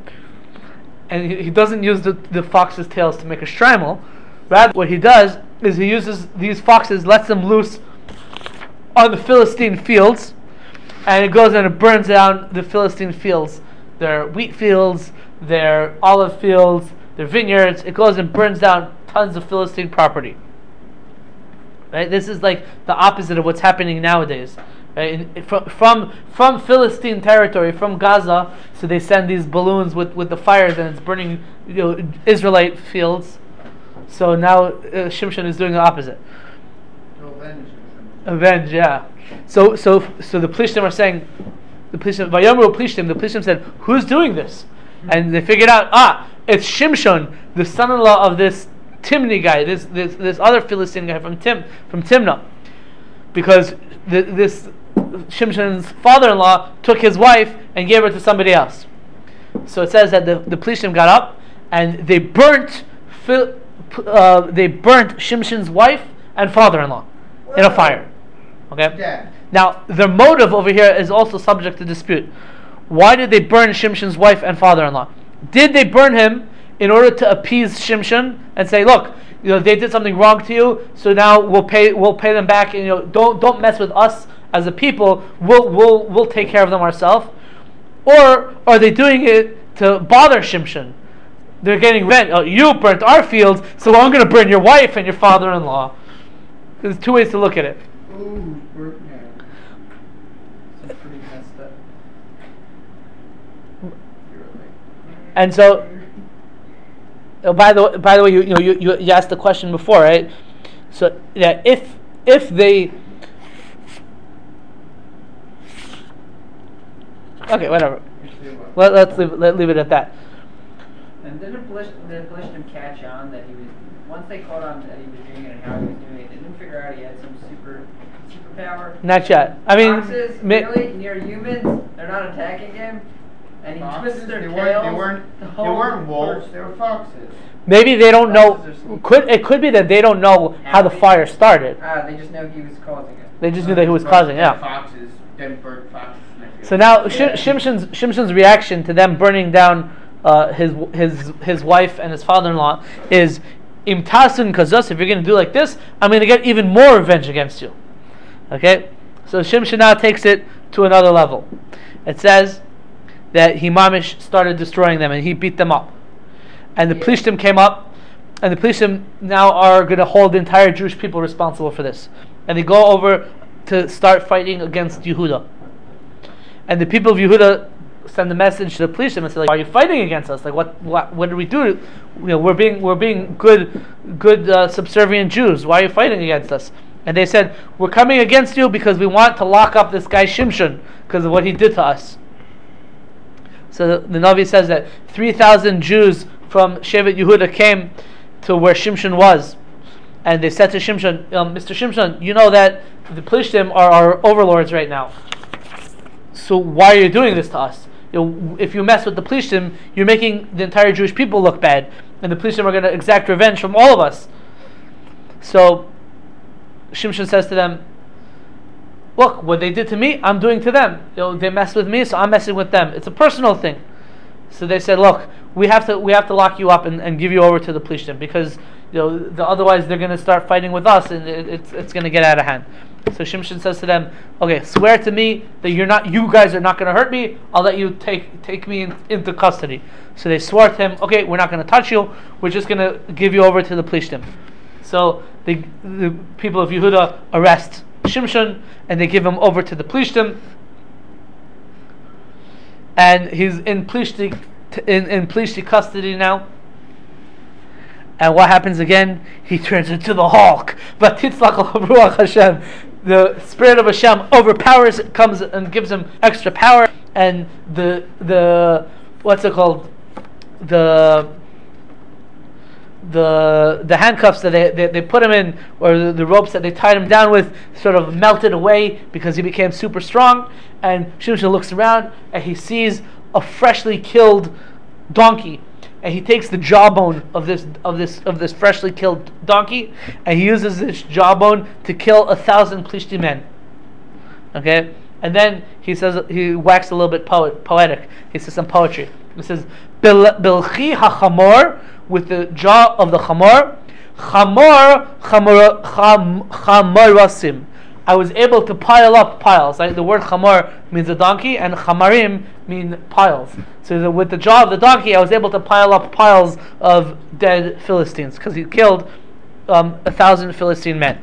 [SPEAKER 1] and he, he doesn't use the, the foxes' tails to make a shtreimel. Rather, what he does is he uses these foxes, lets them loose on the Philistine fields, and it goes and it burns down the Philistine fields, their wheat fields, their olive fields, their vineyards. It goes and burns down tons of Philistine property. Right? This is like the opposite of what's happening nowadays. Right? In, in, from, from from Philistine territory, from Gaza, so they send these balloons with, with the fires, and it's burning, you know, Israelite fields. So now uh, Shimshon is doing the opposite.
[SPEAKER 4] Avenge.
[SPEAKER 1] Avenge, yeah. So so so the Plishtim are saying, the Plishtim, Vayomru Plishtim, the Plishtim said, who's doing this? And they figured out, ah, it's Shimshon, the son-in-law of this Timni guy, this this this other Philistine guy from Tim from Timnah, because the, this Shimshon's father-in-law took his wife and gave her to somebody else. So it says that the the Plishtim got up and they burnt Phil, uh, they burnt Shimshon's wife and father-in-law in a fire. Okay.
[SPEAKER 4] Yeah.
[SPEAKER 1] Now their motive over here is also subject to dispute. Why did they burn Shimshon's wife and father-in-law? Did they burn him in order to appease Shimshon and say, look, you know, they did something wrong to you, so now we'll pay we'll pay them back, and you know, don't don't mess with us as a people. We'll we'll we'll take care of them ourselves. Or are they doing it to bother Shimshon? They're getting revenge. Oh, you burnt our fields, so I'm going to burn your wife and your father-in-law. There's two ways to look at it.
[SPEAKER 4] Ooh, burnt.
[SPEAKER 2] It's pretty messed up.
[SPEAKER 1] And so, oh, by the by the way, you you know you, you you asked the question before, right? So yeah, if if they okay, whatever. Let, let's leave let leave it at that.
[SPEAKER 2] And didn't Blish, did Blishtim catch on that he was, once they caught on that he was doing it and how he was doing it, they didn't figure out he had some super superpower?
[SPEAKER 1] Not yet. I mean,
[SPEAKER 2] Foxes,
[SPEAKER 1] mi-
[SPEAKER 2] really, near humans, they're not attacking him, and he
[SPEAKER 4] Foxes?
[SPEAKER 2] twists their
[SPEAKER 4] They
[SPEAKER 2] tails.
[SPEAKER 4] weren't. They weren't.
[SPEAKER 2] the
[SPEAKER 4] They
[SPEAKER 2] whole
[SPEAKER 4] weren't wolves.
[SPEAKER 2] person.
[SPEAKER 4] They were foxes.
[SPEAKER 1] maybe they don't know.
[SPEAKER 2] Foxes are sneaky.
[SPEAKER 1] Could it could be that they don't know how the fire started.
[SPEAKER 2] Ah, they just know he was causing it.
[SPEAKER 1] They just knew that he was causing. Yeah.
[SPEAKER 4] Foxes. Then burnt foxes.
[SPEAKER 1] So now
[SPEAKER 2] Yeah.
[SPEAKER 1] Shim- Shimshon's Shimshon's reaction to them burning down uh, his his his wife and his father-in-law is, Im tasun kazos, if you're going to do like this, I'm going to get even more revenge against you. Okay, so Shimshon now takes it to another level. It says that he mamish started destroying them and he beat them up, and the
[SPEAKER 2] Yeah.
[SPEAKER 1] Plishtim came up, and the Plishtim now are going to hold the entire Jewish people responsible for this, and they go over to start fighting against Yehuda. And the people of Yehuda send a message to the Plishtim and say, like, "Why are you fighting against us? Like, what, what, what did we do? You know, we're being, we're being good, good uh, subservient Jews. Why are you fighting against us?" And they said, "We're coming against you because we want to lock up this guy Shimshon because of what he did to us." So the, the Navi says that three thousand Jews from Shevet Yehuda came to where Shimshon was, and they said to Shimshon, um, "Mister Shimshon, you know that the Plishtim are our overlords right now. So why are you doing this to us? You know, if you mess with the Plishtim, you're making the entire Jewish people look bad, and the Plishtim are going to exact revenge from all of us." So Shimshon says to them, "Look, what they did to me, I'm doing to them. You know, they messed with me, so I'm messing with them. It's a personal thing." So they said, "Look, we have to we have to lock you up and, and give you over to the Plishtim because you know the, otherwise they're going to start fighting with us, and it, it's it's going to get out of hand." So Shimshon says to them, "Okay, swear to me that you're not, you guys are not going to hurt me. I'll let you take take me in, into custody." So they swore to him, "Okay, we're not going to touch you. We're just going to give you over to the Plishtim." So the the people of Yehuda arrest Shimshon and they give him over to the Plishtim, and he's in Plishti in in Plishti custody now. And what happens again? He turns into the Hulk. But Ruach Hashem, the Spirit of Hashem overpowers, comes and gives him extra power, and the the what's it called? The the the handcuffs that they, they, they put him in, or the, the ropes that they tied him down with, sort of melted away because he became super strong. And Shimshon looks around and he sees a freshly killed donkey, and he takes the jawbone of this of this of this freshly killed donkey, and he uses this jawbone to kill a thousand Plishti men. Okay, and then he says he waxed a little bit poet, poetic. He says some poetry. He says, "Bilchi hachamor," with the jaw of the chamor, chamor chamor cham, chamorasim. I was able to pile up piles. Like the word chamor means a donkey, and chamarim mean piles. So the, with the jaw of the donkey, I was able to pile up piles of dead Philistines because he killed um, a thousand Philistine men.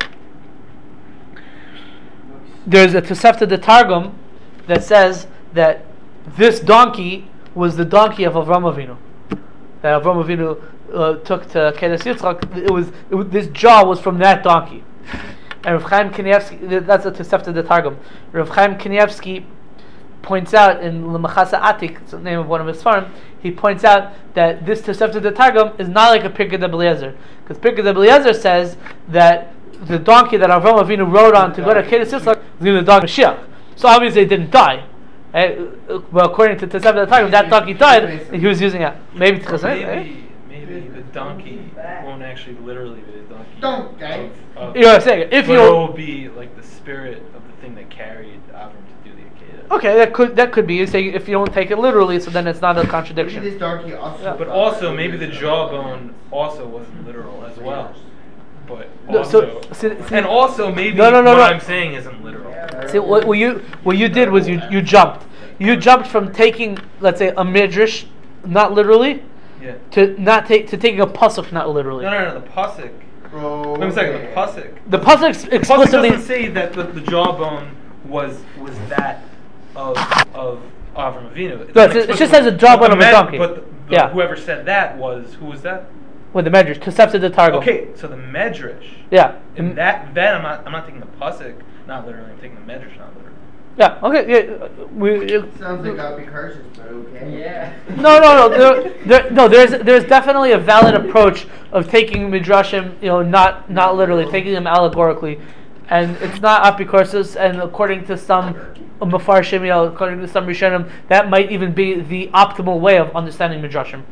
[SPEAKER 1] There's a Tosefta de Targum that says that this donkey was the donkey of Avram Avinu. That Avram Avinu uh, took to Kedes Yitzchak. It was, it was this jaw was from that donkey. And Rav Chaim Kanievsky, that's a Tosefta de Targum. Rav Chaim Kanievsky points out in L'Machasa Atik, it's the name of one of his farm, he points out that this Tosefta de Targum is not like a Pirkei de Eliezer, because Pirkei de Eliezer says that the donkey that Avram Avinu rode on to go to Kedes Yitzchak was going to die Mashiach. So obviously it didn't die. Right? But according to Tosefta de Targum, that donkey died, and he was using it. Maybe
[SPEAKER 5] so maybe, maybe the donkey won't actually literally be the donkey.
[SPEAKER 4] Don't, guys.
[SPEAKER 5] Of, of,
[SPEAKER 1] you know what I'm saying? If
[SPEAKER 5] but
[SPEAKER 1] you
[SPEAKER 5] it will be like the spirit of the thing that carried Avram to do the Akedah.
[SPEAKER 1] Okay, that could that could be. You say if you don't take it literally, so then it's not a contradiction.
[SPEAKER 4] Maybe this donkey also.
[SPEAKER 1] Yeah.
[SPEAKER 5] But also, maybe the jawbone also wasn't literal as well. But
[SPEAKER 1] No,
[SPEAKER 5] also,
[SPEAKER 1] so- see- see-
[SPEAKER 5] and also maybe
[SPEAKER 1] No, no, no,
[SPEAKER 5] what
[SPEAKER 1] no.
[SPEAKER 5] I'm saying isn't literal.
[SPEAKER 1] See, what, what you what you did was you you jumped. You jumped from taking, let's say, a midrash, not literally,
[SPEAKER 5] Yeah.
[SPEAKER 1] to not take to taking a pasuk, not literally.
[SPEAKER 5] No, no, no. The pasuk.
[SPEAKER 4] Bro.
[SPEAKER 5] Wait a second. The pasuk.
[SPEAKER 1] The pasuk ex-
[SPEAKER 5] The pasuk
[SPEAKER 1] explicitly.
[SPEAKER 5] doesn't say that the, the jawbone was was that of of Avram Avinu.
[SPEAKER 1] No, it just says a jawbone
[SPEAKER 5] But
[SPEAKER 1] of
[SPEAKER 5] the
[SPEAKER 1] a
[SPEAKER 5] med-
[SPEAKER 1] donkey.
[SPEAKER 5] But the, the,
[SPEAKER 1] Yeah.
[SPEAKER 5] whoever said that was who was that?
[SPEAKER 1] With the medrash, Tosefta de Targum.
[SPEAKER 5] Okay, so the medrash.
[SPEAKER 1] Yeah.
[SPEAKER 5] And that then I'm not I'm not taking the pasuk not literally. I'm taking the medrash not literally.
[SPEAKER 1] Yeah. Okay. Yeah. We. It,
[SPEAKER 4] Sounds like I'll be curses, but okay.
[SPEAKER 2] Yeah.
[SPEAKER 1] No, no, no. There, there, no, there's there's definitely a valid approach of taking midrashim, you know, not not literally, taking them allegorically, and it's not apikorsis. And according to some mafarshim, you know, according to some rishonim, that might even be the optimal way of understanding midrashim.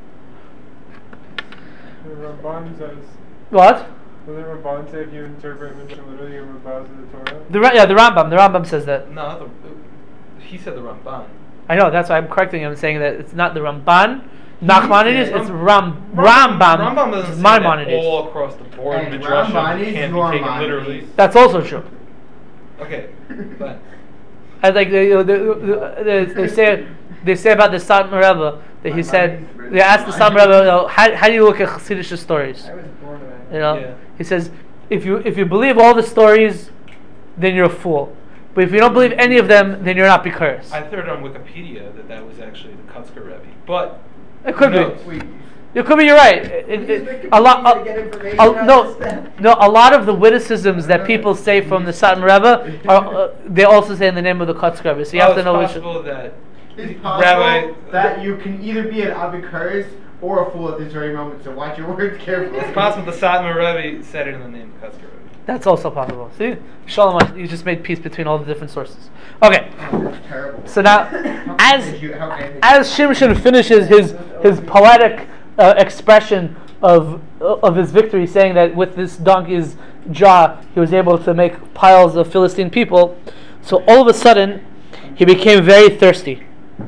[SPEAKER 3] The Ramban says,
[SPEAKER 1] What?
[SPEAKER 3] will the Ramban say if you interpret Mishnah literally, you're bows to the Torah?
[SPEAKER 1] The Ra- yeah, the Rambam. The Rambam says that.
[SPEAKER 5] No, not the, he said the Ramban.
[SPEAKER 1] I know. That's why I'm correcting him, saying that it's not the Ramban. Nachmanides,
[SPEAKER 4] said-
[SPEAKER 1] it's Ram
[SPEAKER 5] Rambam
[SPEAKER 1] Rambam.
[SPEAKER 5] doesn't
[SPEAKER 1] It's
[SPEAKER 5] say that
[SPEAKER 1] Maimonides.
[SPEAKER 5] all across the board.
[SPEAKER 4] Hey,
[SPEAKER 5] Midrashim
[SPEAKER 4] Rambam is
[SPEAKER 5] can't be taken
[SPEAKER 4] Normanides.
[SPEAKER 5] literally.
[SPEAKER 1] That's also true.
[SPEAKER 5] Okay, but
[SPEAKER 1] I like they, you know, they, they, they say they say about the Satmar Rebbe that he said they asked the Satmar Rebbe, you know, how how do you look at Chassidish stories?
[SPEAKER 2] I was born of it.
[SPEAKER 1] You know,
[SPEAKER 5] Yeah.
[SPEAKER 1] he says if you if you believe all the stories, then you're a fool. But if you don't believe any of them, then you're not bikuris.
[SPEAKER 5] I heard on Wikipedia that that was actually the Kutzker Rebbe. But
[SPEAKER 1] It could
[SPEAKER 5] no.
[SPEAKER 1] be. It could be. You're right. It- it- it- a lot.
[SPEAKER 2] To get information
[SPEAKER 1] A,
[SPEAKER 2] out
[SPEAKER 1] a,
[SPEAKER 2] of
[SPEAKER 1] no,
[SPEAKER 2] this stuff.
[SPEAKER 1] no. A lot of the witticisms that people say from the Satmar Rebbe are uh, they also say in the name of the Kutzker Rebbe. So you
[SPEAKER 5] oh,
[SPEAKER 1] have to
[SPEAKER 5] it's
[SPEAKER 1] know which.
[SPEAKER 5] possible that
[SPEAKER 4] It's possible
[SPEAKER 5] Rabbi
[SPEAKER 4] that you can either be an Abikuris or a fool at this very moment, so watch your words carefully.
[SPEAKER 5] it's possible the Satmar Rebbe said it in the name of Kutzker Rebbe.
[SPEAKER 1] That's also possible. See, Shalom, you just made peace between all the different sources. Okay,
[SPEAKER 4] That's terrible.
[SPEAKER 1] so now,
[SPEAKER 4] How
[SPEAKER 1] as
[SPEAKER 4] could you- how could-
[SPEAKER 1] as Shimshon finishes his his poetic uh, expression of of his victory, saying that with this donkey's jaw he was able to make piles of Philistine people, so all of a sudden he became very thirsty.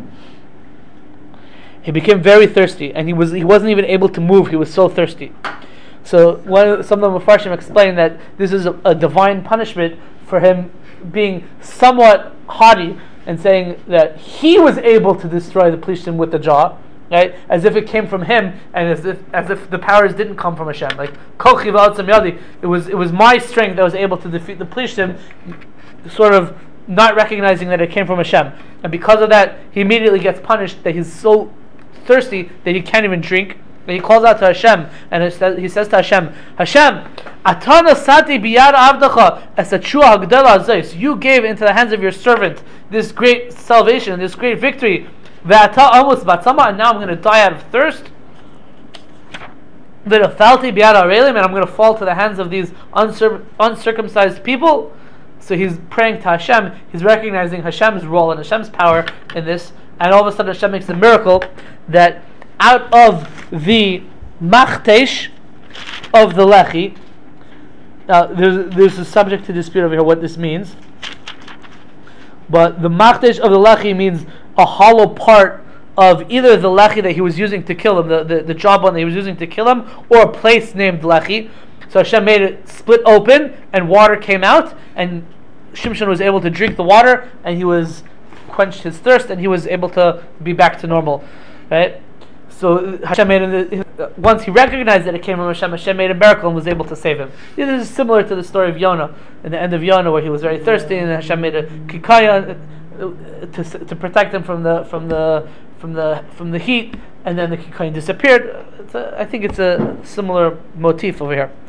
[SPEAKER 1] He became very thirsty, and he was he wasn't even able to move. He was so thirsty. So one of, some of the Mepharshim explained that this is a, a divine punishment for him being somewhat haughty and saying that he was able to destroy the Plishtim with the jaw, right? As if it came from him, and as if as if the powers didn't come from Hashem. Like Kol Chiva Otzam Yadi, it was it was my strength that was able to defeat the Plishtim, sort of not recognizing that it came from Hashem, and because of that, he immediately gets punished. That he's so thirsty that he can't even drink. And he calls out to Hashem, and he says, he says to Hashem, Hashem, Atana Sati Biyad Avdacha Esachua Hagdela Azais. You gave into the hands of your servant this great salvation, this great victory. Ve'ata Amos Batzama, and now I'm going to die out of thirst. V'nafalti biyad ha'arelim, and I'm going to fall to the hands of these uncir- uncircumcised people. So he's praying to Hashem. He's recognizing Hashem's role and Hashem's power in this. And all of a sudden Hashem makes a miracle that out of the machtesh of the lechi, now there's, there's a subject to dispute over here what this means. But the machtesh of the lechi means a hollow part of either the lechi that he was using to kill him, the, the, the jawbone that he was using to kill him, or a place named lechi. So Hashem made it split open, and water came out, and Shimshon was able to drink the water, and he was quenched his thirst, and he was able to be back to normal, right? So Hashem made it, once he recognized that it came from Hashem, Hashem made a miracle and was able to save him. This is similar to the story of Yonah, in the end of Yonah, where he was very thirsty, and Hashem made a kikaya to to protect him from the from the from the from the heat, and then the kikaya disappeared. It's a, I think it's a similar motif over here.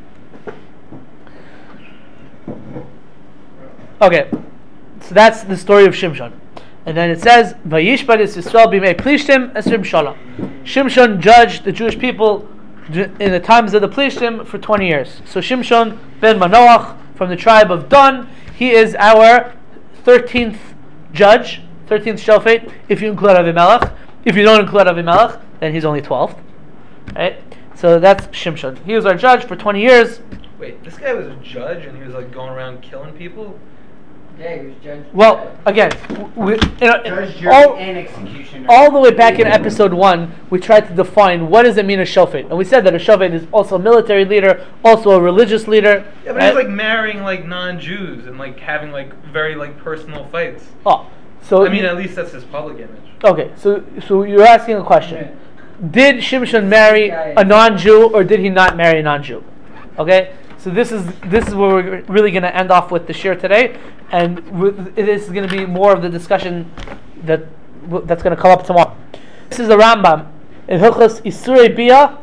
[SPEAKER 1] Okay, so that's the story of Shimshon. And then it says, Vayishbad es Yisrael b'mei Plishtim esrim shala. Shimshon judged the Jewish people in the times of the Plishtim for twenty years. So Shimshon ben Manoach from the tribe of Dan, he is our thirteenth judge, thirteenth shofet, if you include Avimelech. If you don't include Avimelech, then he's only twelfth. Right? So that's Shimshon. He was our judge for twenty years.
[SPEAKER 5] Wait, this guy was a judge and he was like going around killing people?
[SPEAKER 2] Yeah, he was judge.
[SPEAKER 1] Well, again, we, you know,
[SPEAKER 4] Judge, jury,
[SPEAKER 1] all,
[SPEAKER 4] and executioner.
[SPEAKER 1] all the way back in episode one, we tried to define what does it mean a shofet, and we said that a shofet is also a military leader, also a religious leader.
[SPEAKER 5] Yeah, but
[SPEAKER 1] right?
[SPEAKER 5] he's like marrying like non-Jews and like having like very like personal fights.
[SPEAKER 1] Oh, so
[SPEAKER 5] I mean, at least that's his public image.
[SPEAKER 1] okay, so so you're asking a question: did Shimshon marry a non-Jew or did he not marry a non-Jew? Okay. So this is this is where we're really going to end off with the shir today, and this is going to be more of the discussion that that's going to come up tomorrow. This is the Rambam in Hilchos Isurei Bia,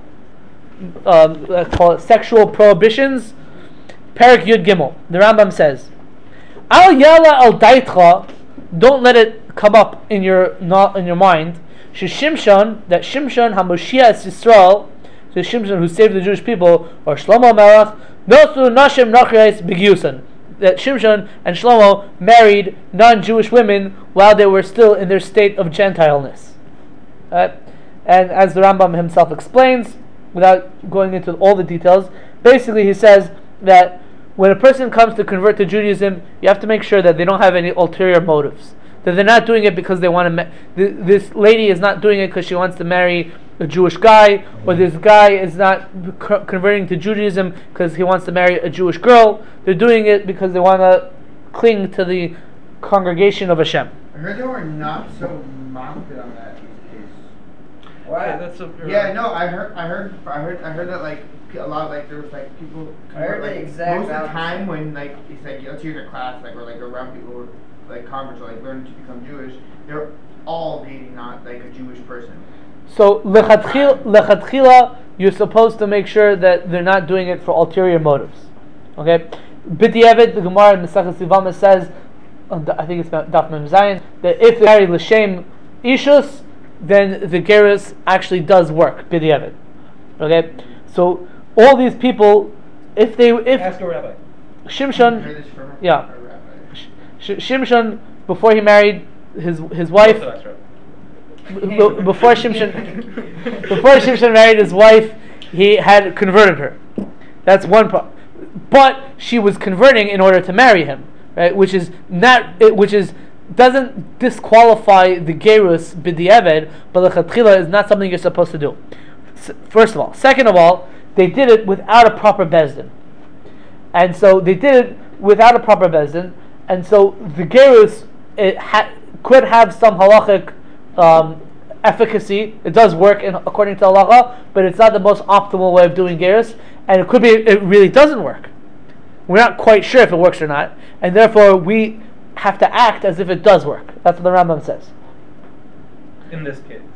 [SPEAKER 1] um, let's call it sexual prohibitions, Perek Yud Gimel. The Rambam says, Al Yala Al Daitcha, don't let it come up in your not in your mind. Shimshon, that Shimshon HaMoshiach es Yisrael, the Shimshon who saved the Jewish people, or Shlomo Melech. Nosu Nashim Nachreis B'Giyusan, that Shimshon and Shlomo married non-Jewish women while they were still in their state of Gentileness. Uh, and as the Rambam himself explains, without going into all the details, basically he says that when a person comes to convert to Judaism, you have to make sure that they don't have any ulterior motives. That they're not doing it because they want to. Ma- th- this lady is not doing it because she wants to marry a Jewish guy, or this guy is not c- converting to Judaism because he wants to marry a Jewish girl. They're doing it because they want to cling to the congregation of Hashem.
[SPEAKER 4] I heard they were not so mounted on that these days.
[SPEAKER 2] Why?
[SPEAKER 5] Yeah, that's a,
[SPEAKER 4] Yeah, no, I heard, I heard, I heard, I heard that like a lot, like there was like people.
[SPEAKER 2] I heard
[SPEAKER 4] like,
[SPEAKER 2] the exact
[SPEAKER 4] most of the
[SPEAKER 2] opposite.
[SPEAKER 4] time when like it's like let's use a class like or like around people who are like converts or like learning to become Jewish, they're all dating not like a Jewish person.
[SPEAKER 1] So lechatchila, lechatchila, you're supposed to make sure that they're not doing it for ulterior motives. Okay, B'diavad, the Gemara in Maseches Yevamah says, I think it's Daf Mem Zayin, that if they marry l'shem ishus, then the gerus actually does work. B'diavad. Okay, so all these people, if they if
[SPEAKER 5] ask a rabbi.
[SPEAKER 4] I
[SPEAKER 1] Shimshon,
[SPEAKER 4] heard this from
[SPEAKER 1] yeah.
[SPEAKER 4] a rabbi.
[SPEAKER 1] Sh- Shimshon before he married his his wife.
[SPEAKER 5] Orthodox rabbi.
[SPEAKER 1] B- before Shimshon, before Shimshon married his wife, he had converted her. That's one part. But she was converting in order to marry him, right? Which is not, it, which is doesn't disqualify the gerus b'diavad, but the lechatchila is not something you're supposed to do. S- first of all, second of all, they did it without a proper bezdin, and so they did it without a proper bezdin, and so the gerus it ha- could have some halachic Um, efficacy. It does work in, according to halacha, but it's not the most optimal way of doing gerus, and it could be it really doesn't work. We're not quite sure if it works or not, and therefore we have to act as if it does work. That's what the Rambam says.
[SPEAKER 5] In this case.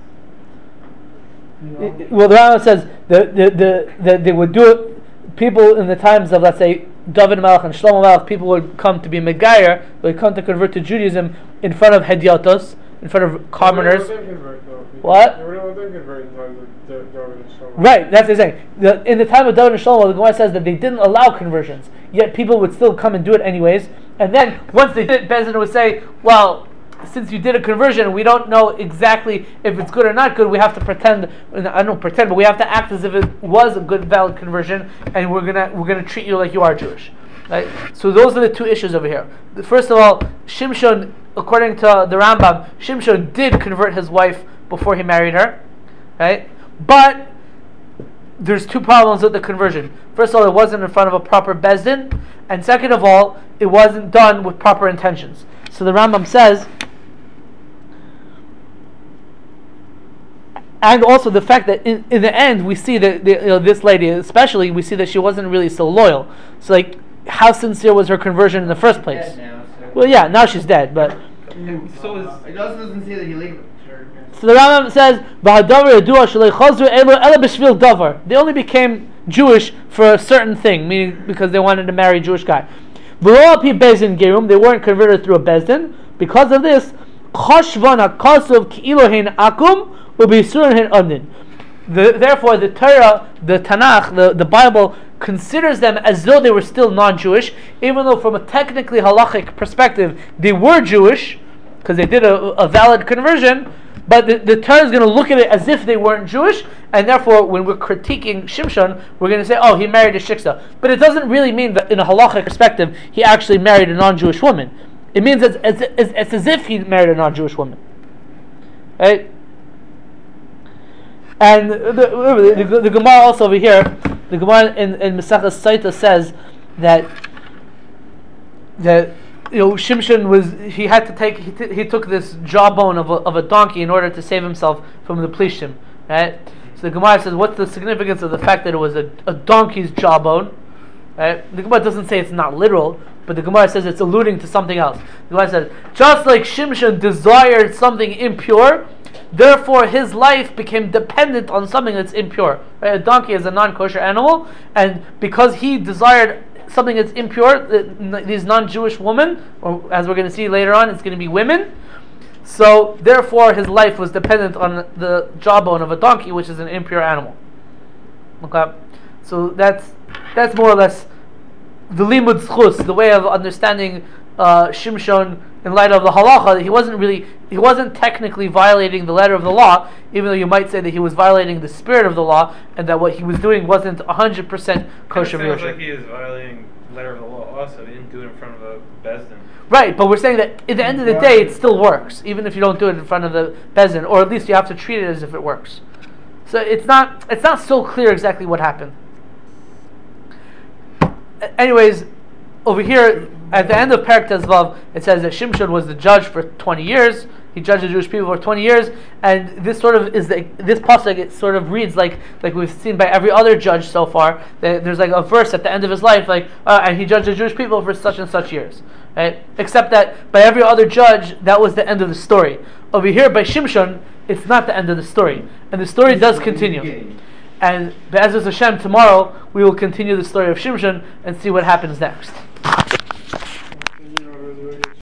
[SPEAKER 1] It- well, the Rambam says that the, the, the, they would do it. People in the times of, let's say, David Melech and Shlomo Melech, people would come to be Megayer, would come to convert to Judaism in front of Hediotos, in front of commoners.
[SPEAKER 3] They wouldn't convert, though.
[SPEAKER 1] What?
[SPEAKER 3] They wouldn't let them convert in times of Da- David and Shlomo.
[SPEAKER 1] Right, that's the thing. The, in the time of David and Shlomo, the Gemara says that they didn't allow conversions, yet people would still come and do it anyways. And then once they did it, Beis Din would say, well, since you did a conversion, we don't know exactly if it's good or not good. We have to pretend. I don't pretend, but we have to act as if it was a good, valid conversion, and we're gonna we're gonna treat you like you are Jewish. Right? So those are the two issues over here. First of all, Shimshon, according to the Rambam, Shimshon did convert his wife before he married her, right? But there's two problems with the conversion. First of all, it wasn't in front of a proper Beis Din, and second of all, it wasn't done with proper intentions. So the Rambam says. And also the fact that in, in the end we see that the, you know, this lady, especially, we see that she wasn't really so loyal. So like, how sincere was her conversion in the first place?
[SPEAKER 2] Dead now, so-
[SPEAKER 1] Well, yeah, now she's dead. But
[SPEAKER 5] So is
[SPEAKER 4] It also doesn't say that he legally.
[SPEAKER 1] so the Rambam says, "V'hadavar yadua shelei chazru elo ela b'shvil davar." They only became Jewish for a certain thing, meaning because they wanted to marry a Jewish guy. V'lo al pi Beis Din gerum, they weren't converted through a Beis Din. Because of this, chashvan hakasuv ki'ilu hein akum. The, therefore, the Torah, the Tanakh, the, the Bible considers them as though they were still non-Jewish, even though from a technically halachic perspective they were Jewish because they did a, a valid conversion. But the, the Torah is going to look at it as if they weren't Jewish, and therefore, when we're critiquing Shimshon, we're going to say, "Oh, he married a shiksa." But it doesn't really mean that, in a halachic perspective, he actually married a non-Jewish woman. It means it's, it's, it's, it's as if he married a non-Jewish woman, right? And the, the, the, the Gemara also over here, the Gemara in, in Maseches Saita says that that you know Shimshon was he had to take he, t- he took this jawbone of a, of a donkey in order to save himself from the plishtim, right? So the Gemara says, what's the significance of the fact that it was a, a donkey's jawbone? Right? The Gemara doesn't say it's not literal, but the Gemara says it's alluding to something else. The Gemara says, just like Shimshon desired something impure, therefore his life became dependent on something that's impure. Right? A donkey is a non-kosher animal, and because he desired something that's impure, these non-Jewish women, or as we're going to see later on, it's going to be women, so therefore his life was dependent on the jawbone of a donkey, which is an impure animal. Okay, so that's that's more or less the limud zchus, the way of understanding uh, Shimshon in light of the halacha. He wasn't really, he wasn't technically violating the letter of the law, even though you might say that he was violating the spirit of the law, and that what he was doing wasn't one hundred percent kosher.
[SPEAKER 5] It sounds like he is violating the letter of the law also. He didn't do it in front of a Beis Din.
[SPEAKER 1] Right, but we're saying that at the end of the day, it still works, even if you don't do it in front of the Beis Din, or at least you have to treat it as if it works. So it's not it's not so clear exactly what happened. Anyways, over here at the end of Perek Tezvav, it says that Shimshon was the judge for twenty years. He judged the Jewish people for twenty years, and this sort of is the this pasuk. It sort of reads like like we've seen by every other judge so far. That there's like a verse at the end of his life, like uh, and he judged the Jewish people for such and such years, right? Except that by every other judge, that was the end of the story. Over here by Shimshon, it's not the end of the story, and the story does continue. And Be'ezus Hashem, tomorrow we will continue the story of Shimshon and see what happens next.